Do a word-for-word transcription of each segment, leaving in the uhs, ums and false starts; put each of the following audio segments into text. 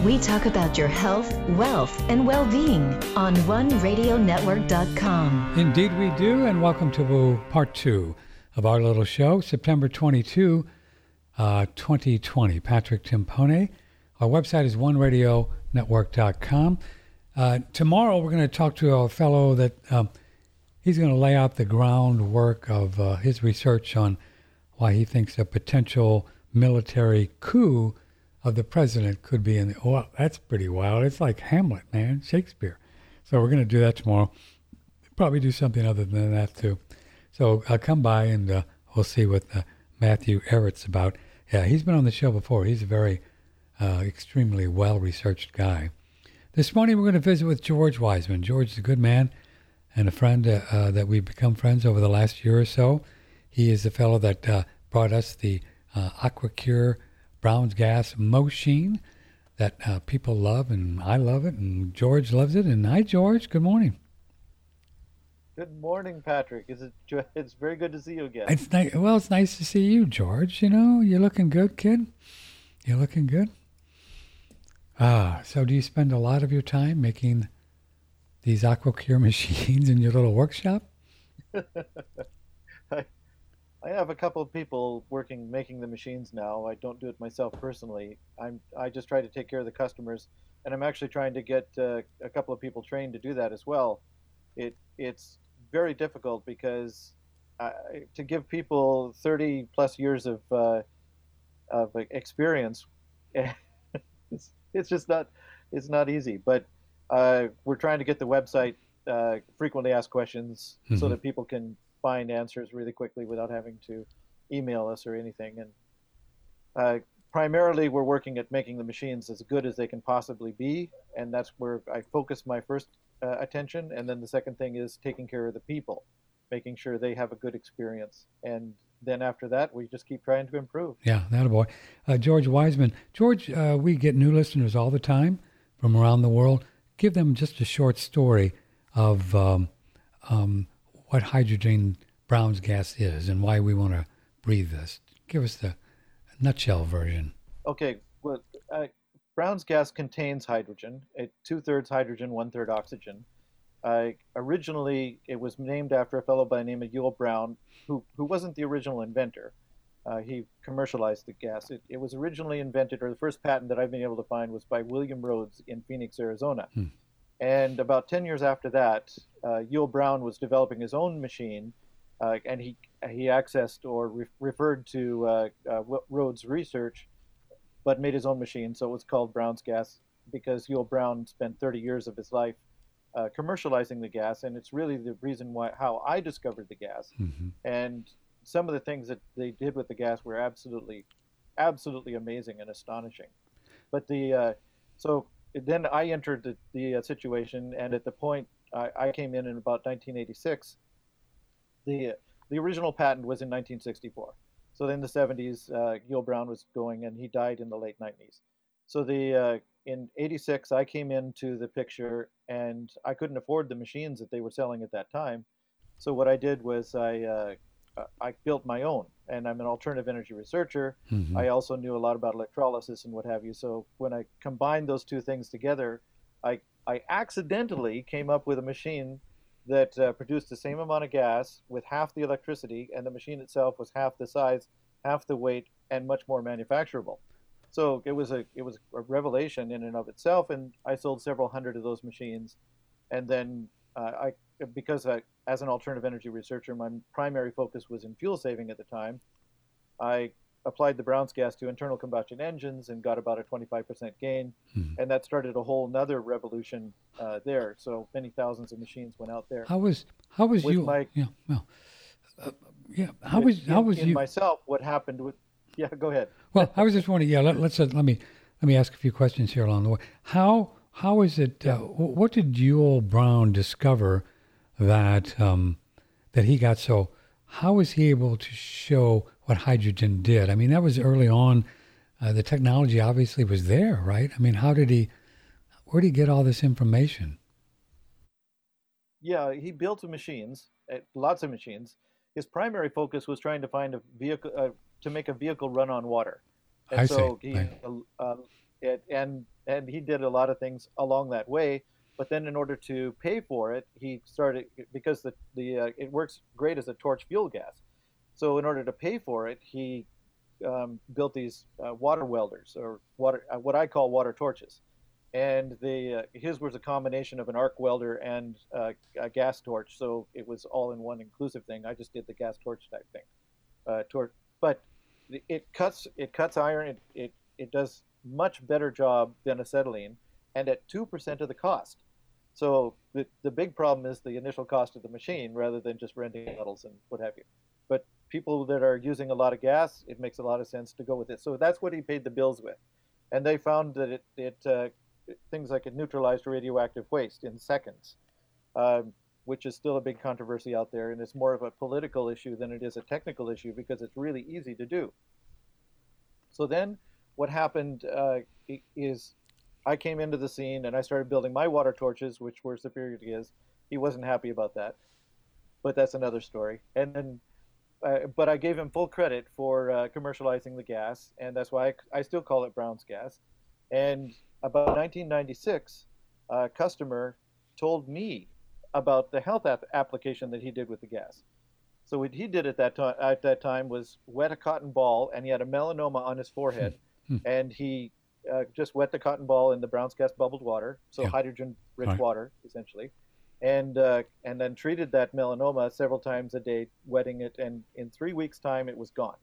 We talk about your health, wealth, and well-being on one radio network dot com. Indeed we do, and welcome to part two of our little show, September twenty-second, uh, twenty twenty. Patrick Timpone. Our website is one radio network dot com. Uh, tomorrow we're going to talk to a fellow that um, he's going to lay out the groundwork of uh, his research on why he thinks a potential military coup of the president could be in the, oh, that's pretty wild. It's like Hamlet, man, Shakespeare. So we're going to do that tomorrow. Probably do something other than that too. So uh, come by and uh, we'll see what uh, Matthew Ehret's about. Yeah, he's been on the show before. He's a very uh, extremely well-researched guy. This morning we're going to visit with George Wiseman. George is a good man and a friend uh, uh, that we've become friends over the last year or so. He is the fellow that uh, brought us the uh, AquaCure Brown's Gas machine that uh, people love, and I love it, and George loves it. And hi, George. Good morning. Good morning, Patrick. Is it? It's very good to see you again. It's nice. Well, it's nice to see you, George. You know, you're looking good, kid. You're looking good. Ah, so do you spend a lot of your time making these AquaCure machines in your little workshop? I, I have a couple of people working, making the machines now. I don't do it myself personally. I'm, I just try to take care of the customers, and I'm actually trying to get uh, a couple of people trained to do that as well. It, it's very difficult because uh, to give people thirty plus years of, uh, of experience, it's, it's just not, it's not easy. But uh, we're trying to get the website uh, frequently asked questions mm-hmm. so that people can find answers really quickly without having to email us or anything. And uh, primarily we're working at making the machines as good as they can possibly be, and that's where I focus my first uh, attention. And then the second thing is taking care of the people, making sure they have a good experience. And then after that, we just keep trying to improve. Yeah, that a boy. Uh, George Wiseman. George, uh, we get new listeners all the time from around the world. Give them just a short story of um, um, what hydrogen Brown's gas is and why we want to breathe this. Give us the nutshell version. Okay, well, uh, Brown's gas contains hydrogen. It two-thirds hydrogen, one-third oxygen. Uh, originally, it was named after a fellow by the name of Yule Brown, who, who wasn't the original inventor. Uh, he commercialized the gas. It, it was originally invented, or the first patent that I've been able to find was by William Rhodes in Phoenix, Arizona. Hmm. And about ten years after that, uh, Yule Brown was developing his own machine, uh, and he he accessed or re- referred to uh, uh, Rhodes' research, but made his own machine. So it was called Brown's gas because Yule Brown spent thirty years of his life uh, commercializing the gas, and it's really the reason why how I discovered the gas. Mm-hmm. And some of the things that they did with the gas were absolutely, absolutely amazing and astonishing. But the uh, so. Then I entered the, the uh, situation, and at the point I, I came in in about nineteen eighty-six, the the original patent was in nineteen sixty-four. So in the seventies, uh, Yule Brown was going, and he died in the late nineties. So the uh, in eighty-six, I came into the picture, and I couldn't afford the machines that they were selling at that time. So what I did was I uh, I built my own, and I'm an alternative energy researcher. Mm-hmm. I also knew a lot about electrolysis and what have you. So when I combined those two things together, I I accidentally came up with a machine that uh, produced the same amount of gas with half the electricity, and the machine itself was half the size, half the weight, and much more manufacturable. So it was a it was a revelation in and of itself, and I sold several hundred of those machines, and then uh, I because I, as an alternative energy researcher, my primary focus was in fuel saving at the time. I applied the Brown's gas to internal combustion engines and got about a twenty-five percent gain, hmm. and that started a whole nother revolution uh, there. So many thousands of machines went out there. How was how was with you? My, yeah, well, uh, yeah. How was in, how was in you? myself? What happened with? Yeah, go ahead. Well, I was just wondering. Yeah, let, let's uh, let me let me ask a few questions here along the way. How how is it? Uh, what did Yule Brown discover that um, that he got so? How was he able to show what hydrogen did? I mean, that was early on. Uh, the technology obviously was there, right? I mean, how did he? Where did he get all this information? Yeah, he built machines, uh, lots of machines. His primary focus was trying to find a vehicle uh, to make a vehicle run on water. And I so see. He, right. uh, uh, it, and and he did a lot of things along that way. But then, in order to pay for it, he started because the the uh, it works great as a torch fuel gas. So, in order to pay for it, he um, built these uh, water welders, or water uh, what I call water torches. And the uh, his was a combination of an arc welder and uh, a gas torch, so it was all in one inclusive thing. I just did the gas torch type thing, uh, torch. But it cuts it cuts iron. It it it does much better job than acetylene, and at two percent of the cost. So the the big problem is the initial cost of the machine, rather than just renting metals and what have you. But people that are using a lot of gas, it makes a lot of sense to go with it. So that's what he paid the bills with, and they found that it it uh, things like it neutralized radioactive waste in seconds, um, which is still a big controversy out there, and it's more of a political issue than it is a technical issue because it's really easy to do. So then what happened uh, is I came into the scene and I started building my water torches, which were superior to his. He wasn't happy about that, but that's another story. And then, uh, but I gave him full credit for uh, commercializing the gas, and that's why I, I still call it Brown's gas. And about nineteen ninety-six, a customer told me about the health ap- application that he did with the gas. So what he did at that time at that time was wet a cotton ball, and he had a melanoma on his forehead, hmm. and he uh, just wet the cotton ball in the Brown's gas bubbled water, so yeah. hydrogen-rich right. water essentially, and uh, and then treated that melanoma several times a day, wetting it, and in three weeks' time it was gone.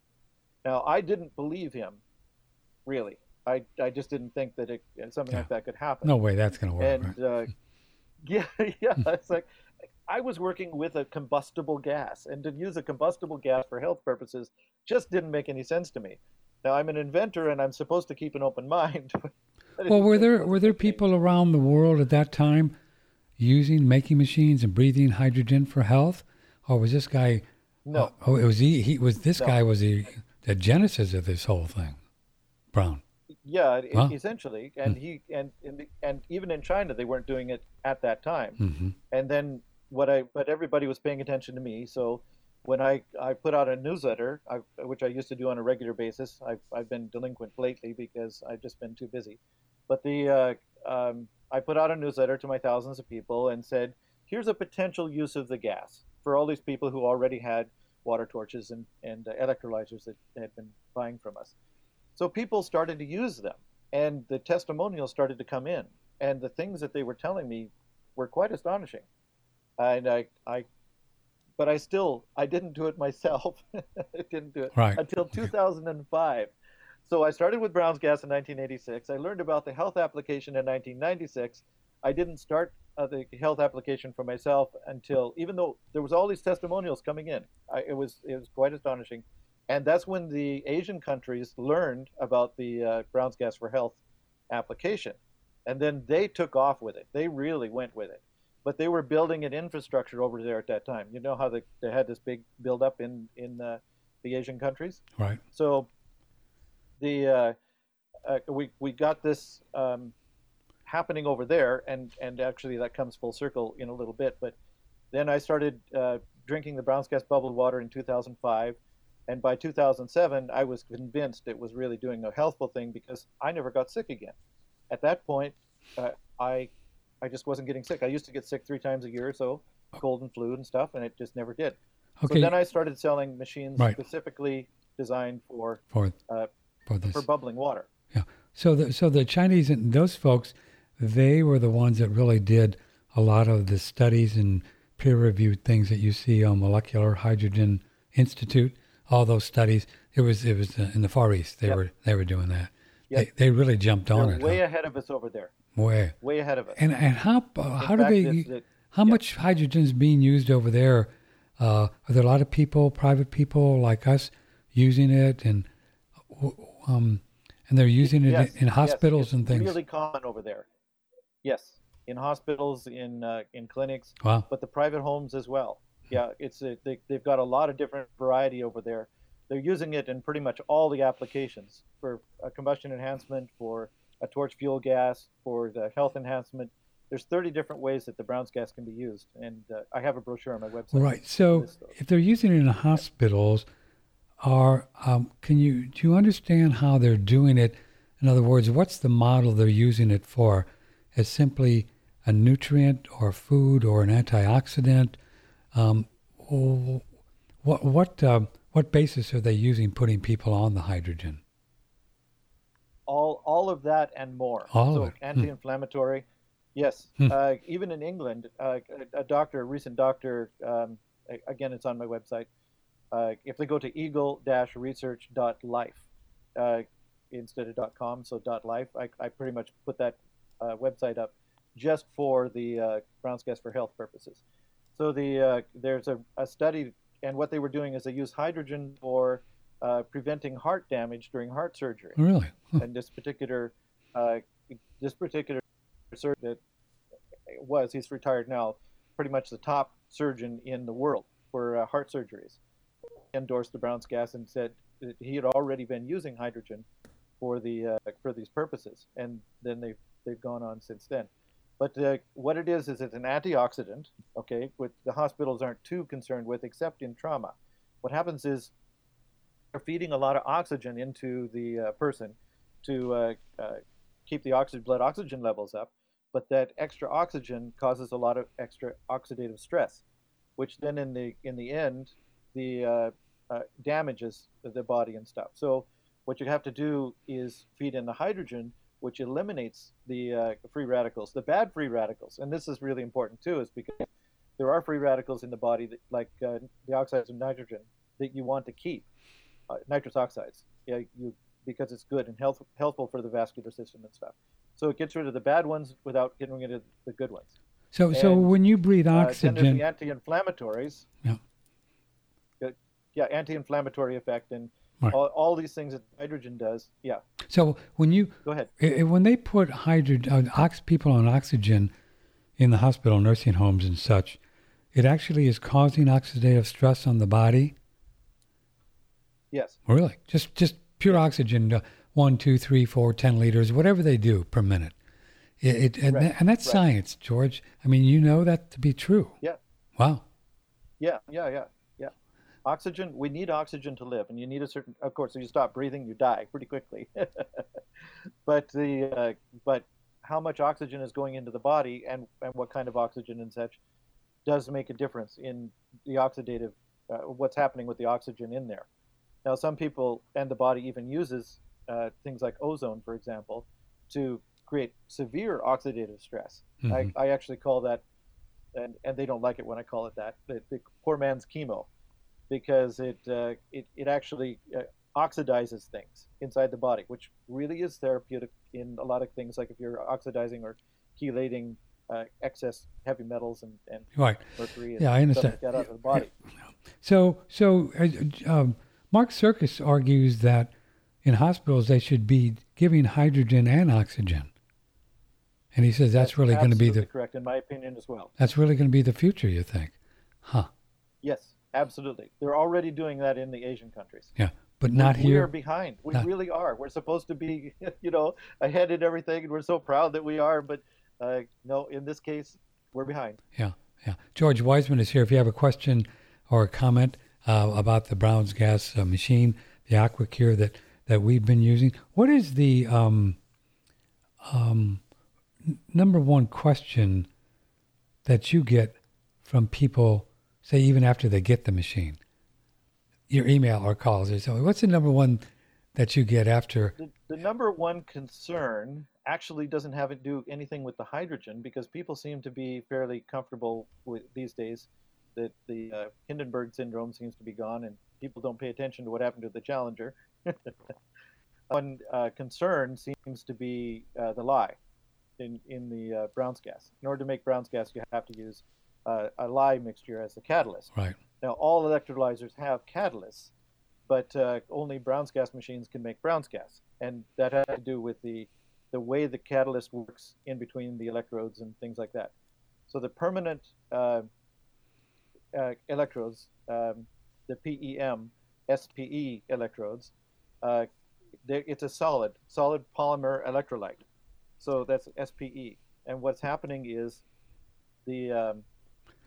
Now I didn't believe him, really. I, I just didn't think that it, something yeah. like that could happen. No way that's going to work. And right? uh, yeah, yeah, it's like I was working with a combustible gas, and to use a combustible gas for health purposes just didn't make any sense to me. Now I'm an inventor, and I'm supposed to keep an open mind. Well, were there were there people around the world at that time using making machines and breathing hydrogen for health, or was this guy? No. Uh, oh, it was he. He was this no. guy was the the genesis of this whole thing, Brown. Yeah, huh? essentially, and mm. he and, and and even in China they weren't doing it at that time. Mm-hmm. And then what I but everybody was paying attention to me. So when I, I put out a newsletter, I, which I used to do on a regular basis, I've I've been delinquent lately because I've just been too busy. But the uh, um, I put out a newsletter to my thousands of people and said, here's a potential use of the gas for all these people who already had water torches and and uh, electrolyzers that had been buying from us. So people started to use them, and the testimonials started to come in, and the things that they were telling me were quite astonishing. And I, I, but I still, I didn't do it myself. I didn't do it right. until two thousand five. So I started with Brown's gas in nineteen eighty-six. I learned about the health application in nineteen ninety-six. I didn't start uh, the health application for myself until, even though there was all these testimonials coming in, I, it was it was quite astonishing. And that's when the Asian countries learned about the uh, Brown's gas for health application. And then they took off with it. They really went with it. But they were building an infrastructure over there at that time. You know how they, they had this big buildup in, in uh, the Asian countries? Right. So the uh, uh, we, we got this um, happening over there, and, and actually that comes full circle in a little bit. But then I started uh, drinking the Brown's gas bubbled water in two thousand five. And by two thousand seven, I was convinced it was really doing a healthful thing because I never got sick again. At that point, uh, I I just wasn't getting sick. I used to get sick three times a year or so, cold and flu and stuff, and it just never did. Okay. So then I started selling machines right. specifically designed for for uh, for, this. for bubbling water. Yeah. So the so the Chinese and those folks, they were the ones that really did a lot of the studies and peer-reviewed things that you see on Molecular Hydrogen Institute. All those studies, it was it was uh, in the Far East. They yep. were they were doing that. Yep. They they really jumped on They're it. Way huh? ahead of us over there. Way way ahead of us. And and how uh, how fact, do they? it's, it, how yeah. much hydrogen is being used over there? Uh, are there a lot of people, private people like us, using it, and um, and they're using it yes, in, in hospitals yes, and things? It's really common over there. Yes, in hospitals, in uh, in clinics. Wow. But the private homes as well. Yeah, it's a, they, they've got a lot of different variety over there. They're using it in pretty much all the applications for uh, combustion enhancement, for a torch fuel gas, for the health enhancement. There's thirty different ways that the Brown's gas can be used, and uh, I have a brochure on my website. Right. So if they're using it in hospitals, are um, can you do you understand how they're doing it? In other words, what's the model they're using it for? As simply a nutrient or food or an antioxidant? Um, what what uh, what basis are they using putting people on the hydrogen? All all of that and more. All so of it. Anti-inflammatory. Hmm. Yes. Hmm. Uh, even in England, uh, a, a doctor, a recent doctor, um, again, it's on my website. Uh, if they go to eagle dash research dot life uh, instead of .com, so .life, I, I pretty much put that uh, website up just for the uh, Brown's Gas for Health purposes. So the uh, there's a, a study, and what they were doing is they used hydrogen for uh, preventing heart damage during heart surgery. Really? Huh. And this particular uh, this particular surgeon that was, he's retired now, pretty much the top surgeon in the world for uh, heart surgeries, endorsed the Brown's Gas and said that he had already been using hydrogen for the uh, for these purposes, and then they've they've gone on since then. But uh, what it is is it's an antioxidant, okay, which the hospitals aren't too concerned with, except in trauma. What happens is they're feeding a lot of oxygen into the uh, person to uh, uh, keep the oxygen, blood oxygen levels up, but that extra oxygen causes a lot of extra oxidative stress, which then in the in the end, the uh, uh, damages the body and stuff. So what you have to do is feed in the hydrogen, which eliminates the uh, free radicals, the bad free radicals. And this is really important too, is because there are free radicals in the body, that, like uh, the oxides of nitrogen, that you want to keep, uh, nitrous oxides, yeah, you because it's good and health, helpful for the vascular system and stuff. So it gets rid of the bad ones without getting rid of the good ones. So, and, so when you breathe oxygen, uh, then there's the anti-inflammatories. Yeah. Uh, yeah, anti-inflammatory effect and right. all, all these things that hydrogen does. Yeah. So when you go ahead, I, when they put hydrogen, uh, ox, people on oxygen in the hospital, nursing homes, and such, it actually is causing oxidative stress on the body. Yes. Really? Just just pure oxygen, uh, one, two, three, four, ten liters, whatever they do per minute. It, it and, right. th- and that's right. science, George. I mean, you know that to be true. Yeah. Wow. Yeah, yeah, yeah, yeah. Oxygen, we need oxygen to live, and you need a certain, of course, if you stop breathing, you die pretty quickly. but the uh, but how much oxygen is going into the body and, and what kind of oxygen and such does make a difference in the oxidative, uh, what's happening with the oxygen in there. Now, some people and the body even uses uh, things like ozone, for example, to create severe oxidative stress. Mm-hmm. I, I actually call that, and, and they don't like it when I call it that, the, the poor man's chemo, because it uh, it, it actually uh, oxidizes things inside the body, which really is therapeutic in a lot of things, like if you're oxidizing or chelating uh, excess heavy metals and, and right. mercury and yeah, I understand. stuff like that out of the body. So, so uh, um, Mark Circus argues that in hospitals they should be giving hydrogen and oxygen. And he says that's, that's really going to be the correct, in my opinion, as well. That's really going to be the future, you think? Huh? Yes, absolutely. They're already doing that in the Asian countries. Yeah, but not we, here. We are behind. We not, really are. We're supposed to be, you know, ahead in everything, and we're so proud that we are. But uh, no, in this case, we're behind. Yeah, yeah. George Wiseman is here. If you have a question or a comment uh, about the Brown's Gas uh, machine, the AquaCure that that we've been using, what is the um, um, number one question that you get from people, say even after they get the machine? Your email or calls or something. What's the number one that you get after? The, the number one concern actually doesn't have to do anything with the hydrogen, because people seem to be fairly comfortable with these days that the uh, Hindenburg syndrome seems to be gone and people don't pay attention to what happened to the Challenger. One uh, concern seems to be uh, the lye in, in the uh, Brown's Gas. In order to make Brown's Gas, you have to use uh, a lye mixture as the catalyst. Right. Now, all electrolyzers have catalysts, but uh, only Brown's Gas machines can make Brown's Gas. And that has to do with the, the way the catalyst works in between the electrodes and things like that. So the permanent uh, uh, electrodes, um, the P E M, S P E electrodes, uh, it's a solid, solid polymer electrolyte. So that's S P E. And what's happening is the um,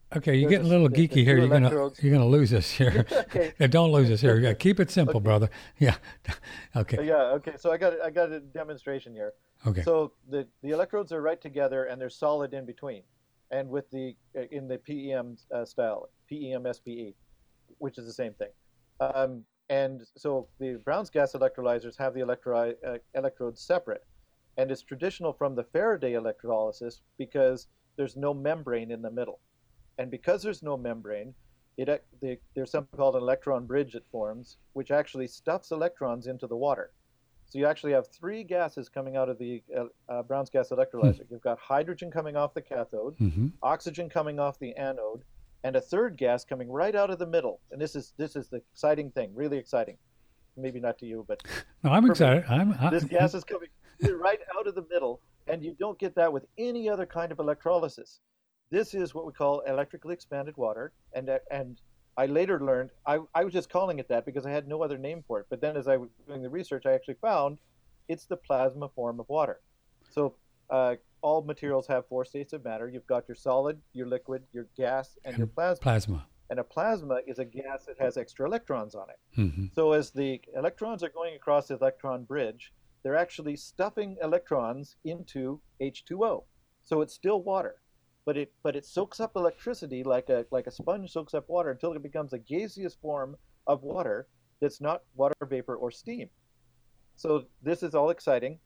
Okay, you're there's getting a little the- the geeky here. two You're gonna electrodes. you're gonna lose us here. Okay. Yeah, don't lose us here. Yeah, keep it simple, brother. Yeah. Okay. Yeah. Okay. So I got I got a demonstration here. Okay. So the the electrodes are right together and they're solid in between, and with the in the P E M uh, style, P E M S P E, which is the same thing. Um, and so the Brown's gas electrolyzers have the electro, uh, electrodes separate, and it's traditional from the Faraday electrolysis because there's no membrane in the middle, and because there's no membrane, it the, there's something called an electron bridge that forms, which actually stuffs electrons into the water. So you actually have three gases coming out of the uh, uh, Brown's gas electrolyzer. You've got hydrogen coming off the cathode, Mm-hmm. oxygen coming off the anode, and a third gas coming right out of the middle. And this is this is the exciting thing, really exciting. Maybe not to you, but No, I'm for me, excited. I'm. I, this gas is coming right out of the middle, and you don't get that with any other kind of electrolysis. This is what we call electrically expanded water, and uh, and I later learned, I, I was just calling it that because I had no other name for it. But then as I was doing the research, I actually found it's the plasma form of water. So uh, all materials have four states of matter. You've got your solid, your liquid, your gas, and, And your plasma. plasma. And a plasma is a gas that has extra electrons on it. Mm-hmm. So as the electrons are going across the electron bridge, they're actually stuffing electrons into H two O. So it's still water. But it but it soaks up electricity like a like a sponge soaks up water until it becomes a gaseous form of water that's not water vapor or steam. So this is all exciting,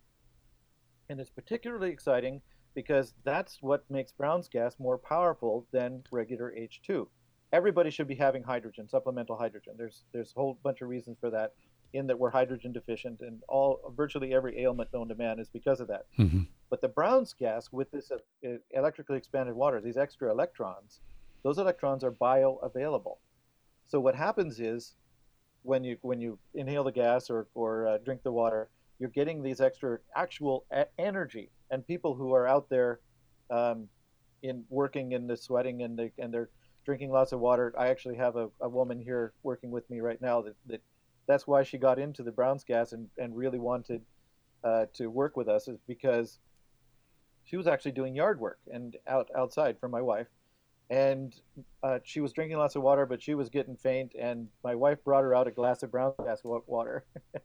and it's particularly exciting because that's what makes Brown's gas more powerful than regular H two. Everybody should be having hydrogen, supplemental hydrogen. There's there's a whole bunch of reasons for that, in that we're hydrogen deficient, and all virtually every ailment known to man is because of that. Mm-hmm. But the Brown's gas with this uh, electrically expanded water, these extra electrons, those electrons are bioavailable. So what happens is when you when you inhale the gas or, or uh, drink the water, you're getting these extra actual a- energy. And people who are out there um, in working in the sweating and, the, and they're drinking lots of water. I actually have a, a woman here working with me right now that, that that's why she got into the Brown's gas and, and really wanted uh, to work with us, is because she was actually doing yard work and out outside for my wife, and uh, she was drinking lots of water, but she was getting faint, and my wife brought her out a glass of Brown's gas water,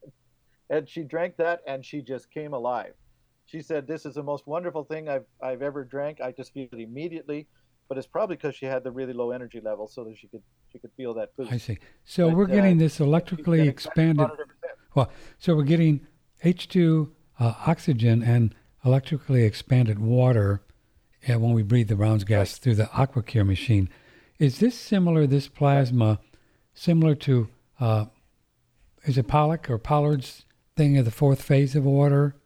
and she drank that, and she just came alive. She said, "This is the most wonderful thing I've I've ever drank. I just feel it immediately," but it's probably because she had the really low energy level, so that she could she could feel that boost. I see. So But, we're getting uh, this electrically She's been excited expanded. about it ever since. Well, so we're getting H two uh, oxygen and electrically expanded water uh, when we breathe the Brown's gas Right. through the AquaCure machine. Is this similar, this plasma, similar to, uh, is it Pollock or Pollard's thing of the fourth phase of water?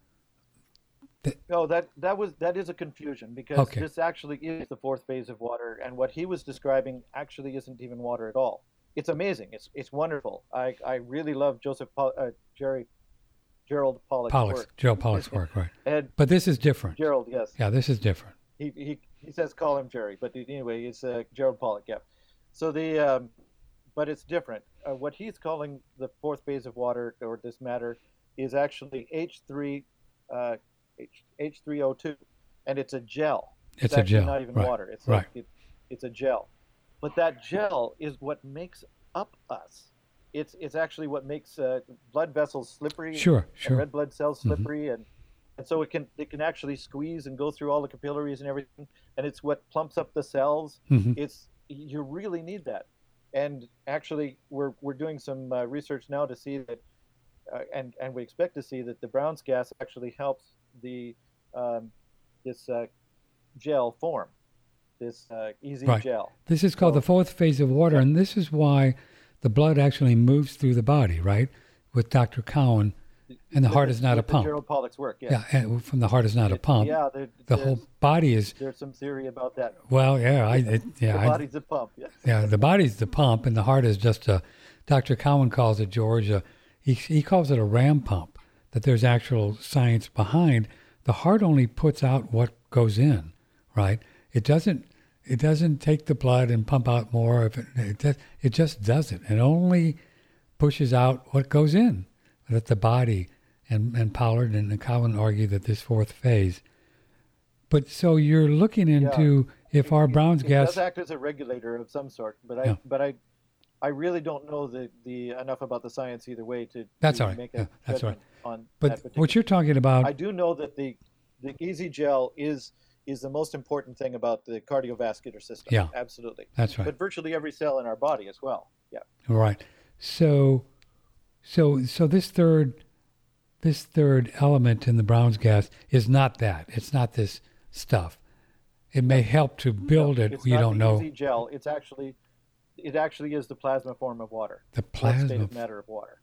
No, that that was that is a confusion because Okay. this actually is the fourth phase of water, and what he was describing actually isn't even water at all. It's amazing. It's it's wonderful. I, I really love Joseph Pol- uh, Jerry Gerald Pollack's Pollock's, work. Gerald Pollock's work, right. And But this is different. Gerald, yes, Yeah, this is different. he, he he says call him Jerry, but anyway, it's uh, Gerald Pollack. Yeah. So the um, but it's different. Uh, what he's calling the fourth phase of water or this matter is actually H three. Uh, H, H3O2, and it's a gel. It's a actually gel, not even right, water. It's right. like it, it's a gel. But that gel is what makes up us. It's it's actually what makes uh, blood vessels slippery. Sure, and sure. red blood cells Mhm. slippery, and and so it can it can actually squeeze and go through all the capillaries and everything, and it's what plumps up the cells. Mhm. It's you really need that, and actually we're we're doing some uh, research now to see that, uh, and and we expect to see that the Brown's gas actually helps the um, this uh, gel form, this uh, easy Right. gel. This is called So- the fourth phase of water, and this is why the blood actually moves through the body, right? With Doctor Cowan, and the With heart the- is not a with the pump. Gerald Pollack's work, yeah. Yeah, and from the heart is not a It- pump. Yeah, there, The there's, whole body is, there's some theory about that. well, yeah, I, it, yeah, the I, body's a pump. Yes. yeah, the body's the pump, and the heart is just a, Doctor Cowan calls it, George, a, he, he calls it a ram pump, that there's actual science behind. The heart only puts out what goes in, right? It doesn't, it doesn't take the blood and pump out more of it. It, does, it just doesn't. It only pushes out what goes in. That the body, and, and Pollard and Cowan argue that this fourth phase. But so you're looking into if our Brown's it gas, does act as a regulator of some sort, but I Yeah. but I I really don't know the, the enough about the science either way to, That's to all right. make Yeah, a that's all judgment on but that particular. what you're talking about, I do know that the the Easy Gel is is the most important thing about the cardiovascular system. Yeah. Absolutely. that's right. But virtually every cell in our body as well. Yeah. Right. So, so, so this third, this third element in the Brown's gas is not that. It's not this stuff. It may help to build No, it. it's You not don't the know Easy Gel. It's actually it actually is the plasma form of water. the Cold state plasma. of matter of water.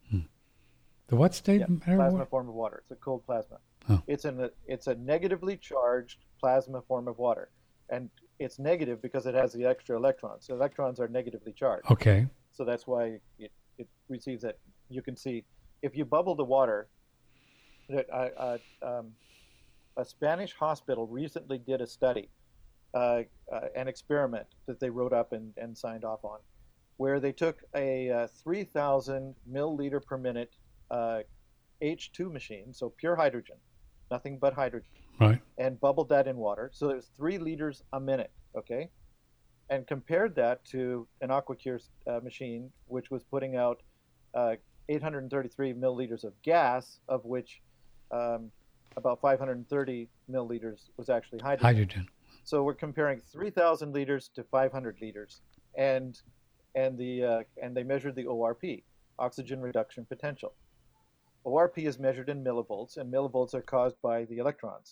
The what state? Yeah, matter plasma what? form of water. It's a cold plasma. Oh. It's an it's a negatively charged plasma form of water, and it's negative because it has the extra electrons. So electrons are negatively charged. Okay. So that's why it, it receives that. You can see if you bubble the water. That uh, uh, um, a Spanish hospital recently did a study, uh, uh, an experiment that they wrote up and, and signed off on, where they took a uh, three thousand milliliter per minute uh, H two machine, so pure hydrogen, nothing but hydrogen, Right. and bubbled that in water. So there's three liters a minute, okay? And compared that to an AquaCure uh, machine, which was putting out uh, eight hundred thirty-three milliliters of gas, of which um, about five hundred thirty milliliters was actually hydrogen. Hydrogen. So we're comparing three thousand liters to five hundred liters, and and the uh, and they measured the O R P, oxygen reduction potential. O R P is measured in millivolts, and millivolts are caused by the electrons.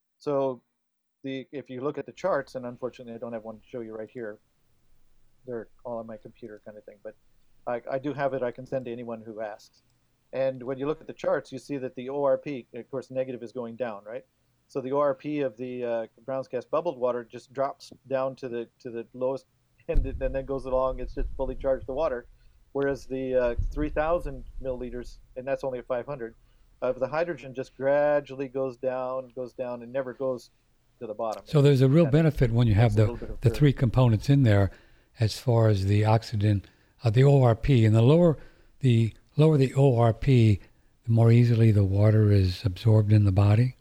So the if you look at the charts, and unfortunately I don't have one to show you right here, they're all on my computer kind of thing, but I, I do have it. I can send to anyone who asks. And when you look at the charts, you see that the O R P, of course, negative is going down, right? So the O R P of the uh, Brown's gas bubbled water just drops down to the to the lowest, and, it, and then goes along. It's just fully charged the water, whereas the uh, three thousand milliliters, and that's only at five hundred, of the hydrogen just gradually goes down, goes down, and never goes to the bottom. So there's a real Yeah. benefit when you have It's a the little bit of the curve. three components in there, as far as the oxygen, uh, the O R P, and the lower the lower the O R P, the more easily the water is absorbed in the body.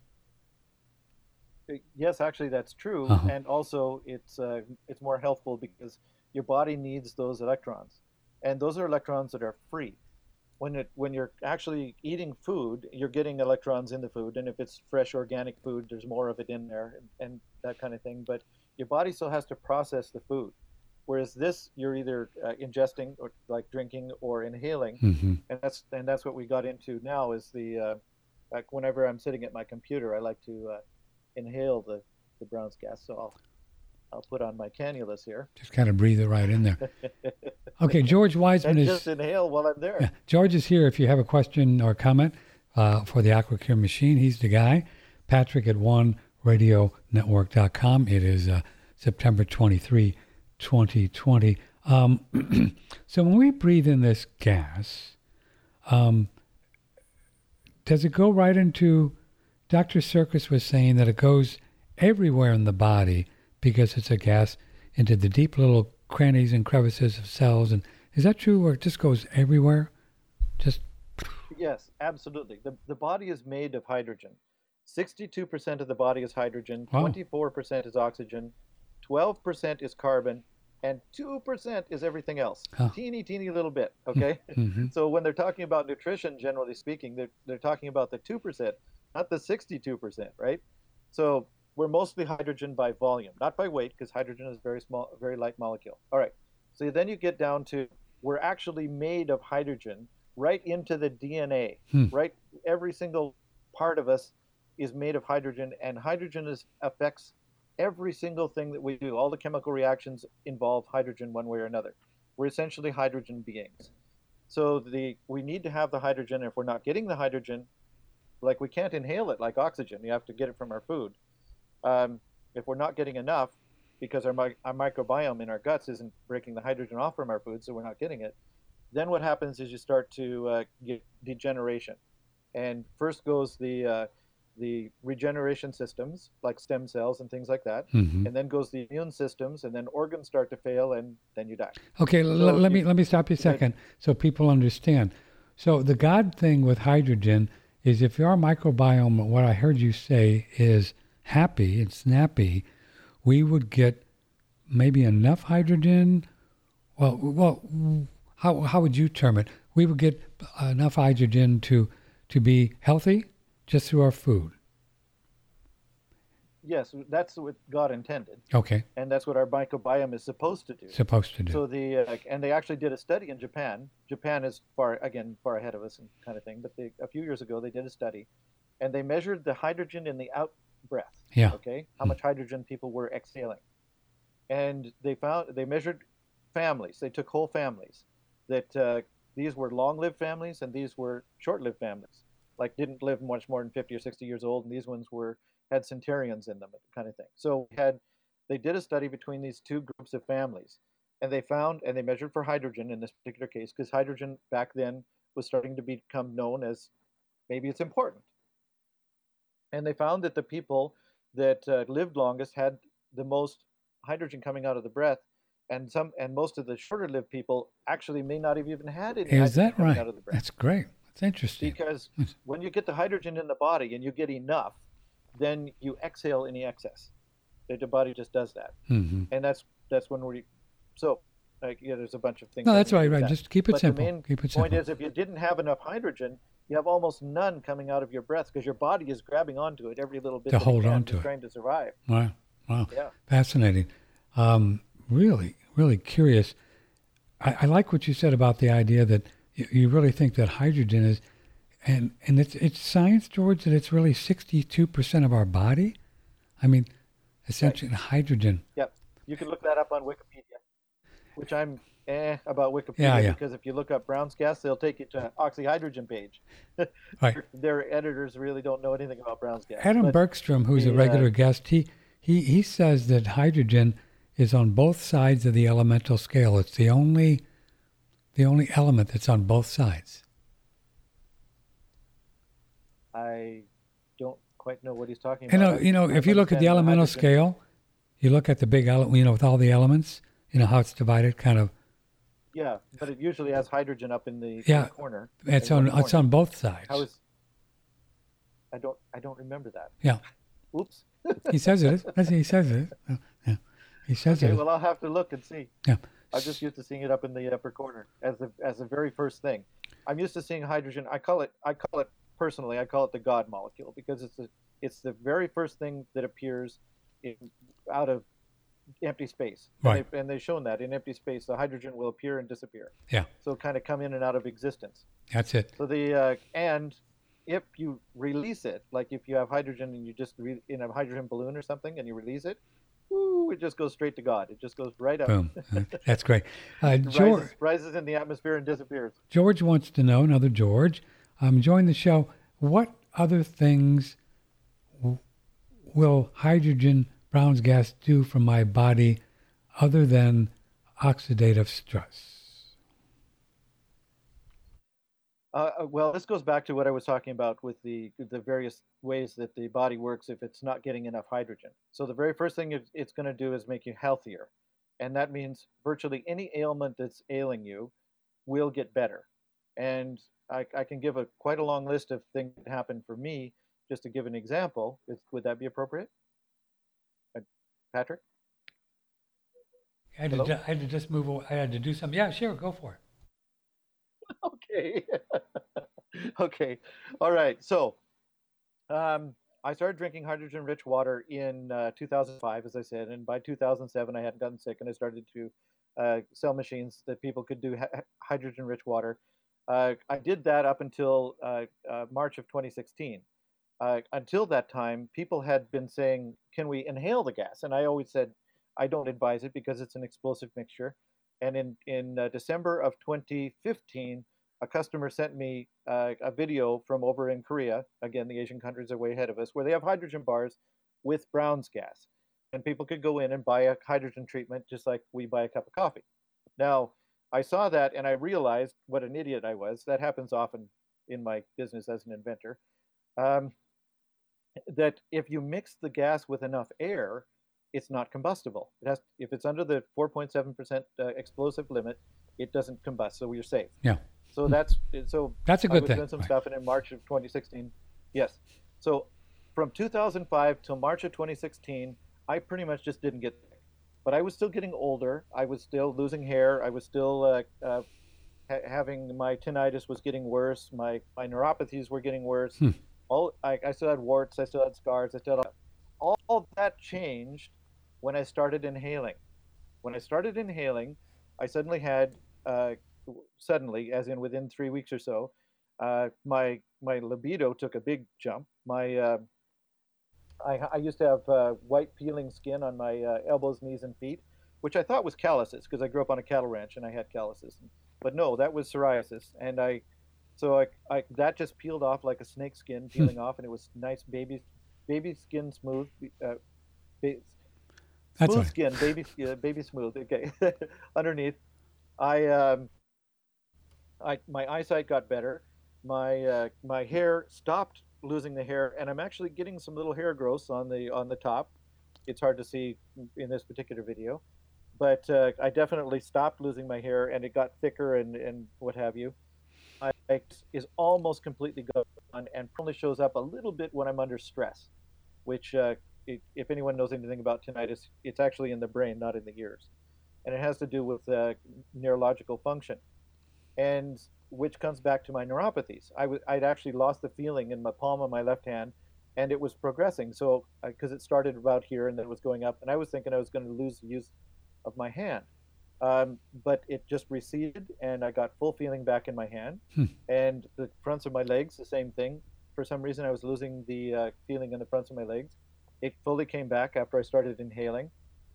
Yes, actually, that's true, Uh-huh. and also it's uh, it's more healthful because your body needs those electrons, and those are electrons that are free. When it when you're actually eating food, you're getting electrons in the food, and if it's fresh organic food, there's more of it in there, and, and that kind of thing. But your body still has to process the food, whereas this you're either uh, ingesting or like drinking or inhaling, Mm-hmm. and that's and that's what we got into now is the uh, like whenever I'm sitting at my computer, I like to uh, inhale the, the Brown's gas. So I'll I'll put on my cannulas here. Just kind of breathe it right in there. Okay, George Wiseman And is just inhale while I'm there. yeah, George is here. If you have a question or comment uh, for the AquaCure machine, he's the guy. Patrick at one radio network dot com. It is uh, September twenty-third, twenty twenty. Um, so when we breathe in this gas, um, does it go right into? Doctor Circus was saying that it goes everywhere in the body because it's a gas into the deep little crannies and crevices of cells. And is that true, or it just goes everywhere? Just Yes, absolutely. The the body is made of hydrogen. sixty-two percent of the body is hydrogen, Wow. twenty-four percent is oxygen, twelve percent is carbon, and two percent is everything else. Huh. Teeny, teeny little bit, okay? mhm. So when they're talking about nutrition, generally speaking, they're, they're talking about the two percent, not the sixty-two percent, right? So we're mostly hydrogen by volume, not by weight, because hydrogen is a very small, very light molecule. All right. So then you get down to we're actually made of hydrogen right into the D N A, Hmm. right? Every single part of us is made of hydrogen, and hydrogen is, affects every single thing that we do. All the chemical reactions involve hydrogen one way or another. We're essentially hydrogen beings. So the we need to have the hydrogen. If we're not getting the hydrogen, like we can't inhale it like oxygen. You have to get it from our food. Um, if we're not getting enough, because our, mi- our microbiome in our guts isn't breaking the hydrogen off from our food, so we're not getting it, then what happens is you start to uh, get degeneration. And first goes the uh, the regeneration systems, like stem cells and things like that. Mhm. And then goes the immune systems, and then organs start to fail, and then you die. Okay, l- So let me you- let me stop you a go ahead. second so people understand. So the God thing with hydrogen is if your microbiome, what I heard you say, is happy and snappy, we would get maybe enough hydrogen. Well, well, how how would you term it? We would get enough hydrogen to to be healthy just through our food. Yes, that's what God intended, Okay, and that's what our microbiome is supposed to do. supposed to do. So the uh, and they actually did a study in Japan. Japan is far again far ahead of us and kind of thing. But they, a few years ago they did a study, and they measured the hydrogen in the out breath. Yeah. Okay, how much hydrogen people were exhaling, and they found they measured families. They took whole families. That uh, these were long-lived families and these were short-lived families. Like didn't live much more than fifty or sixty years old, and these ones were had centenarians in them, kind of thing. So we had they did a study between these two groups of families, and they found and they measured for hydrogen in this particular case because hydrogen back then was starting to become known as maybe it's important. And they found that the people that uh, lived longest had the most hydrogen coming out of the breath, and some and most of the shorter lived people actually may not have even had any Is hydrogen that coming right? out of the breath. That's great. That's interesting. Because when you get the hydrogen in the body and you get enough, then you exhale any excess. The the body just does that, hmm and that's that's when we. So, like, yeah, there's a bunch of things. No, that that's we right. do with Right. that. Just keep it But simple. the main Keep it point simple. is, if you didn't have enough hydrogen, you have almost none coming out of your breath because your body is grabbing onto it every little bit To that hold it can, on to just it. trying to survive. Wow. Wow. Yeah. Fascinating. Um, really, really curious. I, I like what you said about the idea that you, you really think that hydrogen is, and and it's it's science, George, that it's really sixty-two percent of our body. I mean, essentially hydrogen. Yep. You can look that up on Wikipedia, which I'm eh about Wikipedia Yeah, yeah. because if you look up Brown's gas, they'll take you to oxyhydrogen page. Right. Their editors really don't know anything about Brown's gas. Adam but- Bergstrom, who's a the, regular uh, guest, he, he he says that hydrogen is on both sides of the elemental scale. It's the only the only element that's on both sides. I don't quite know what he's talking You about. know, I- you know, I if you look at the understand elemental hydrogen- scale, you look at the big element, you know, with all the elements, you know how it's divided, kind of. Yeah, but it usually has hydrogen up in the, in Yeah, the corner. It's in on one it's corner. on both sides. How is? I don't. I don't remember that. Yeah, Oops. he says it is. That's- He says it is. Yeah, yeah. He says Okay. it is. Well, I'll have to look and see. Yeah. I'm just used to seeing it up in the upper corner as the as the very first thing. I'm used to seeing hydrogen. I call it. I call it personally. I call it the God molecule because it's the it's the very first thing that appears in, out of empty space. Right. And, they, and they've shown that in empty space, the hydrogen will appear and disappear. Yeah. So kind of come in and out of existence. That's it. So the uh, and if you release it, like if you have hydrogen and you just re- in a hydrogen balloon or something and you release it, woo, it just goes straight to God. It just goes right up. Boom. That's great. Uh, It George, rises, rises in the atmosphere and disappears. George wants to know, another George, um, join the show. What other things w- will hydrogen Brown's gas do for my body other than oxidative stress? Uh, uh, well, this goes back to what I was talking about with the the various ways that the body works if it's not getting enough hydrogen. So the very first thing it's, it's going to do is make you healthier, and that means virtually any ailment that's ailing you will get better. And I, I can give a quite a long list of things that happened for me. Just to give an example, is, would that be appropriate, uh, Patrick? I had, to, Hello? ju- I had to just move away. I had to do something. Yeah, sure, go for it. Okay. Okay. All right. So, um, I started drinking hydrogen-rich water in uh, two thousand five, as I said, and by two thousand seven, I hadn't gotten sick, and I started to uh, sell machines that people could do ha- hydrogen-rich water. Uh, I did that up until uh, uh, March of twenty sixteen. Uh, until that time, people had been saying, "Can we inhale the gas?" And I always said, "I don't advise it because it's an explosive mixture." And in in uh, December of twenty fifteen, a customer sent me uh, a video from over in Korea. Again, the Asian countries are way ahead of us, where they have hydrogen bars with Brown's gas, and people could go in and buy a hydrogen treatment just like we buy a cup of coffee. Now, I saw that and I realized what an idiot I was. That happens often in my business as an inventor. Um, that if you mix the gas with enough air, it's not combustible. It has, if it's under the four point seven percent uh, explosive limit, it doesn't combust, so you're safe. Yeah. So that's so. That's a I good was thing. doing some Right. stuff, and in March of twenty sixteen, yes. So from two thousand five till March of twenty sixteen, I pretty much just didn't get sick. but I was still getting older. I was still losing hair. I was still uh, uh, ha- having my tinnitus was getting worse. My my neuropathies were getting worse. Hmm. All I, I still had warts. I still had scars. I still had all, all that changed when I started inhaling. When I started inhaling, I suddenly had uh, suddenly, as in within three weeks or so, uh, my my libido took a big jump. My uh, I, I used to have uh, white peeling skin on my uh, elbows, knees, and feet, which I thought was calluses because I grew up on a cattle ranch and I had calluses. But no, that was psoriasis, and I so I, I that just peeled off like a snake skin Hmm. peeling off, and it was nice baby baby skin smooth. Uh, ba- That's Smooth right. skin, baby, uh, baby smooth. Okay, underneath, I, um, I, my eyesight got better. My, uh, my hair stopped losing the hair, and I'm actually getting some little hair growths on the on the top. It's hard to see in this particular video, but uh, I definitely stopped losing my hair, and it got thicker and and what have you. My is almost completely gone, and only shows up a little bit when I'm under stress, which, uh, it, if anyone knows anything about tinnitus, it's actually in the brain, not in the ears, and it has to do with uh, neurological function, and which comes back to my neuropathies. I w- I'd actually lost the feeling in my palm of my left hand, and it was progressing. So because uh, it started about here and then it was going up, and I was thinking I was going to lose the use of my hand, um, but it just receded, and I got full feeling back in my hand, Hmm. and the fronts of my legs, the same thing. For some reason, I was losing the uh, feeling in the fronts of my legs. It fully came back after I started inhaling.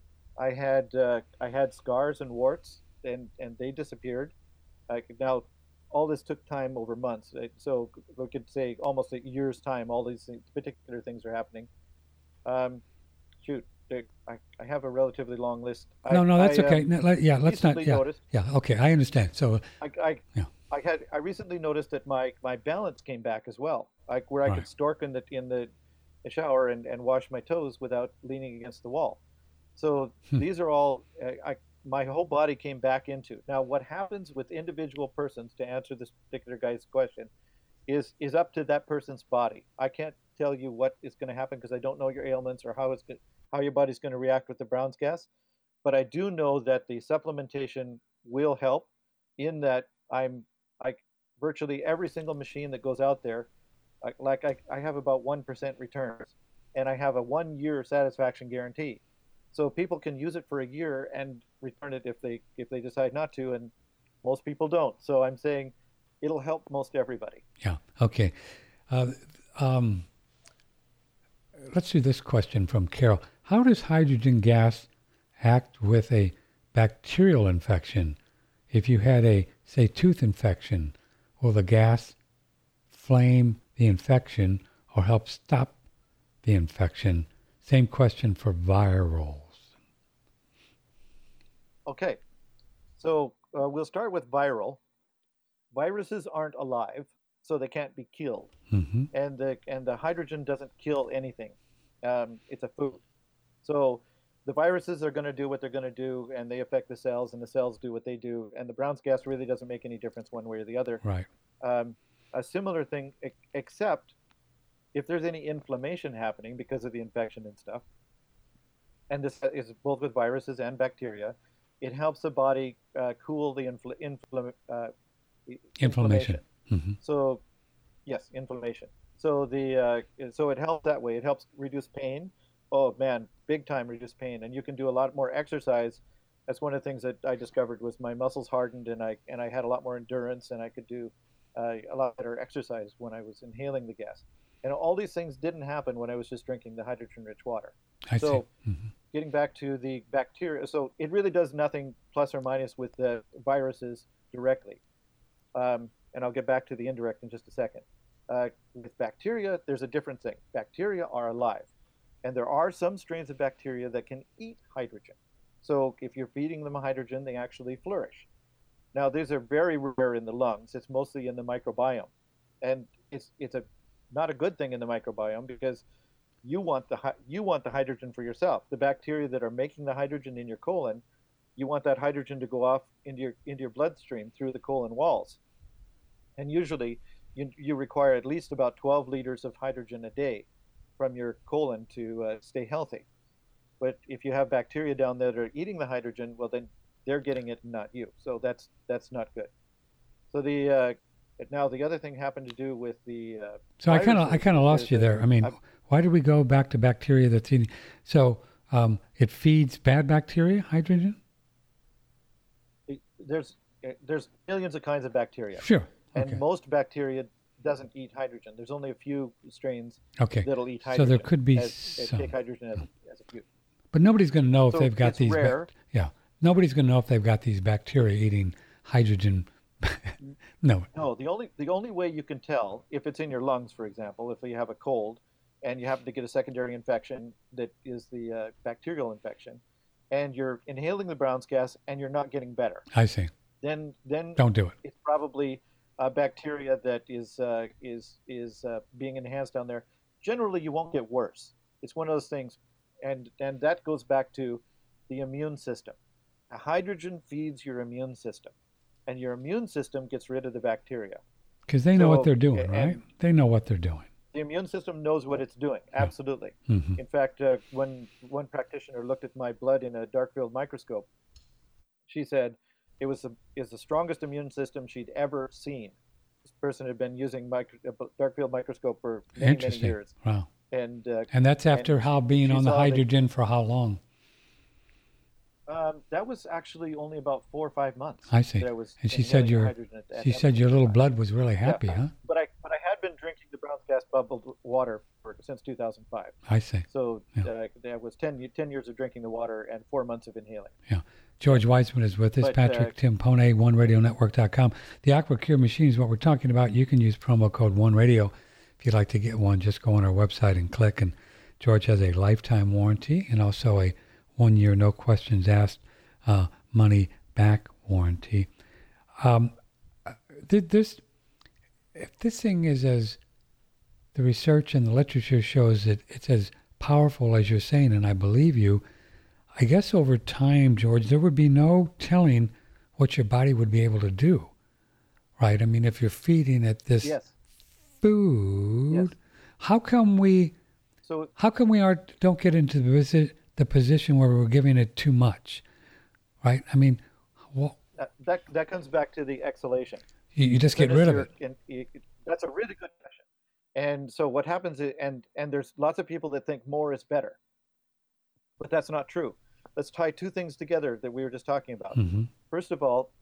I had uh, I had scars and warts, and and they disappeared. I could now, all this took time over months. Uh, So we could say almost a year's time. All these things, particular things are happening. Um, shoot, there- I, I have a relatively long list. I No, no, that's I okay. um, No, let, yeah, let's not. recently Yeah, noticed. yeah. Okay, I understand. So, I, I yeah, I had I recently noticed that my my balance came back as well. Like where I right. could stork in the in the shower and, and wash my toes without leaning against the wall. So Hmm. these are all uh, I my whole body came back into. Now what happens with individual persons, to answer this particular guy's question, is is up to that person's body. I can't tell you what is going to happen because I don't know your ailments or how it's go- how your body's going to react with the Brown's gas. But I do know that the supplementation will help in that I'm like virtually every single machine that goes out there, like, like I, I have about one percent returns, and I have a one year satisfaction guarantee. So people can use it for a year and return it if they if they decide not to, and most people don't. So I'm saying it'll help most everybody. Yeah. Okay. Uh, um, let's do this question from Carol. How does hydrogen gas act with a bacterial infection? If you had a, say, tooth infection, will the gas flame the infection or help stop the infection? Same question for virals. Okay, so uh, we'll start with viral. Viruses aren't alive, so they can't be killed, Mm-hmm. and the and the hydrogen doesn't kill anything. Um, it's a food. So the viruses are going to do what they're going to do, and they affect the cells, and the cells do what they do. And the Brown's gas really doesn't make any difference one way or the other. Right. Um, a similar thing, e- except if there's any inflammation happening because of the infection and stuff, and this is both with viruses and bacteria, it helps the body uh, cool the infl- infl- uh, Inflammation. inflammation. Mm-hmm. So yes, inflammation. So the uh, so it helps that way. It helps reduce pain. Oh man, big time reduce pain, and you can do a lot more exercise. That's one of the things that I discovered was my muscles hardened, and I and I had a lot more endurance, and I could do uh, a lot better exercise when I was inhaling the gas. And all these things didn't happen when I was just drinking the hydrogen-rich water. I see. So Mm-hmm. getting back to the bacteria, so it really does nothing plus or minus with the viruses directly. Um, and I'll get back to the indirect in just a second. Uh, with bacteria, there's a different thing. Bacteria are alive, and there are some strains of bacteria that can eat hydrogen. So if you're feeding them hydrogen, they actually flourish. Now, these are very rare in the lungs. It's mostly in the microbiome, and it's it's a not a good thing in the microbiome because you want the you want the hydrogen for yourself. The bacteria that are making the hydrogen in your colon, you want that hydrogen to go off into your into your bloodstream through the colon walls. And usually you, you require at least about twelve liters of hydrogen a day from your colon to uh, stay healthy. But if you have bacteria down there that are eating the hydrogen, well, then they're getting it and not you. So that's that's not good. So the uh, now the other thing happened to do with the. Uh, so I kind of I kind of lost you there. I mean, I've, why did we go back to bacteria that's eating? So um, it feeds bad bacteria hydrogen. There's there's millions of kinds of bacteria. Sure. Okay. And most bacteria doesn't eat hydrogen. There's only a few strains okay. that'll eat hydrogen. So there could be as, some. take hydrogen as, as a few. But nobody's going to know if so they've got it's these. Rare. Ba- yeah. Nobody's going to know if they've got these bacteria eating hydrogen. no. No. The only the only way you can tell if it's in your lungs, for example, if you have a cold, and you happen to get a secondary infection that is the uh, bacterial infection, and you're inhaling the Brown's gas and you're not getting better. I see. Then then don't do it. It's probably a bacteria that is uh, is is uh, being enhanced down there. Generally, you won't get worse. It's one of those things, and and that goes back to the immune system. Hydrogen feeds your immune system, and your immune system gets rid of the bacteria. Because they know so, what they're doing, right? They know what they're doing. The immune system knows what it's doing. Absolutely. Mm-hmm. In fact, uh, when one practitioner looked at my blood in a dark field microscope, she said it was the, is the strongest immune system she'd ever seen. This person had been using micro, a dark field microscope for many, many years. Wow. And uh, and that's after and how being on the hydrogen that, for how long? Um, that was actually only about four or five months. I see. That I was and she said your at, at she said your little blood was really happy, yeah, huh? But I but I had been drinking the Brown's gas bubbled water for, since two thousand five. I see. So yeah. uh, that was ten, ten years of drinking the water and four months of inhaling. Yeah. George Weissman is with us. But, Patrick uh, Timpone, one radio network dot com. The AquaCure machine is what we're talking about. You can use promo code OneRadio if you'd like to get one. Just go on our website and click. And George has a lifetime warranty and also a one-year, no questions asked, uh, money-back warranty. Um, this, if this thing is as the research and the literature shows that it's as powerful as you're saying, and I believe you, I guess over time, George, there would be no telling what your body would be able to do, right? I mean, if you're feeding it this yes. food, yes. how come we, so, how come we are don't get into the, visi- the position where we're giving it too much, right? I mean, well, that, that that comes back to the exhalation. You, you just get rid of it. And you, that's a really good question. And so what happens is, and and there's lots of people that think more is better, but that's not true. Let's tie two things together that we were just talking about. Mm-hmm. First of all,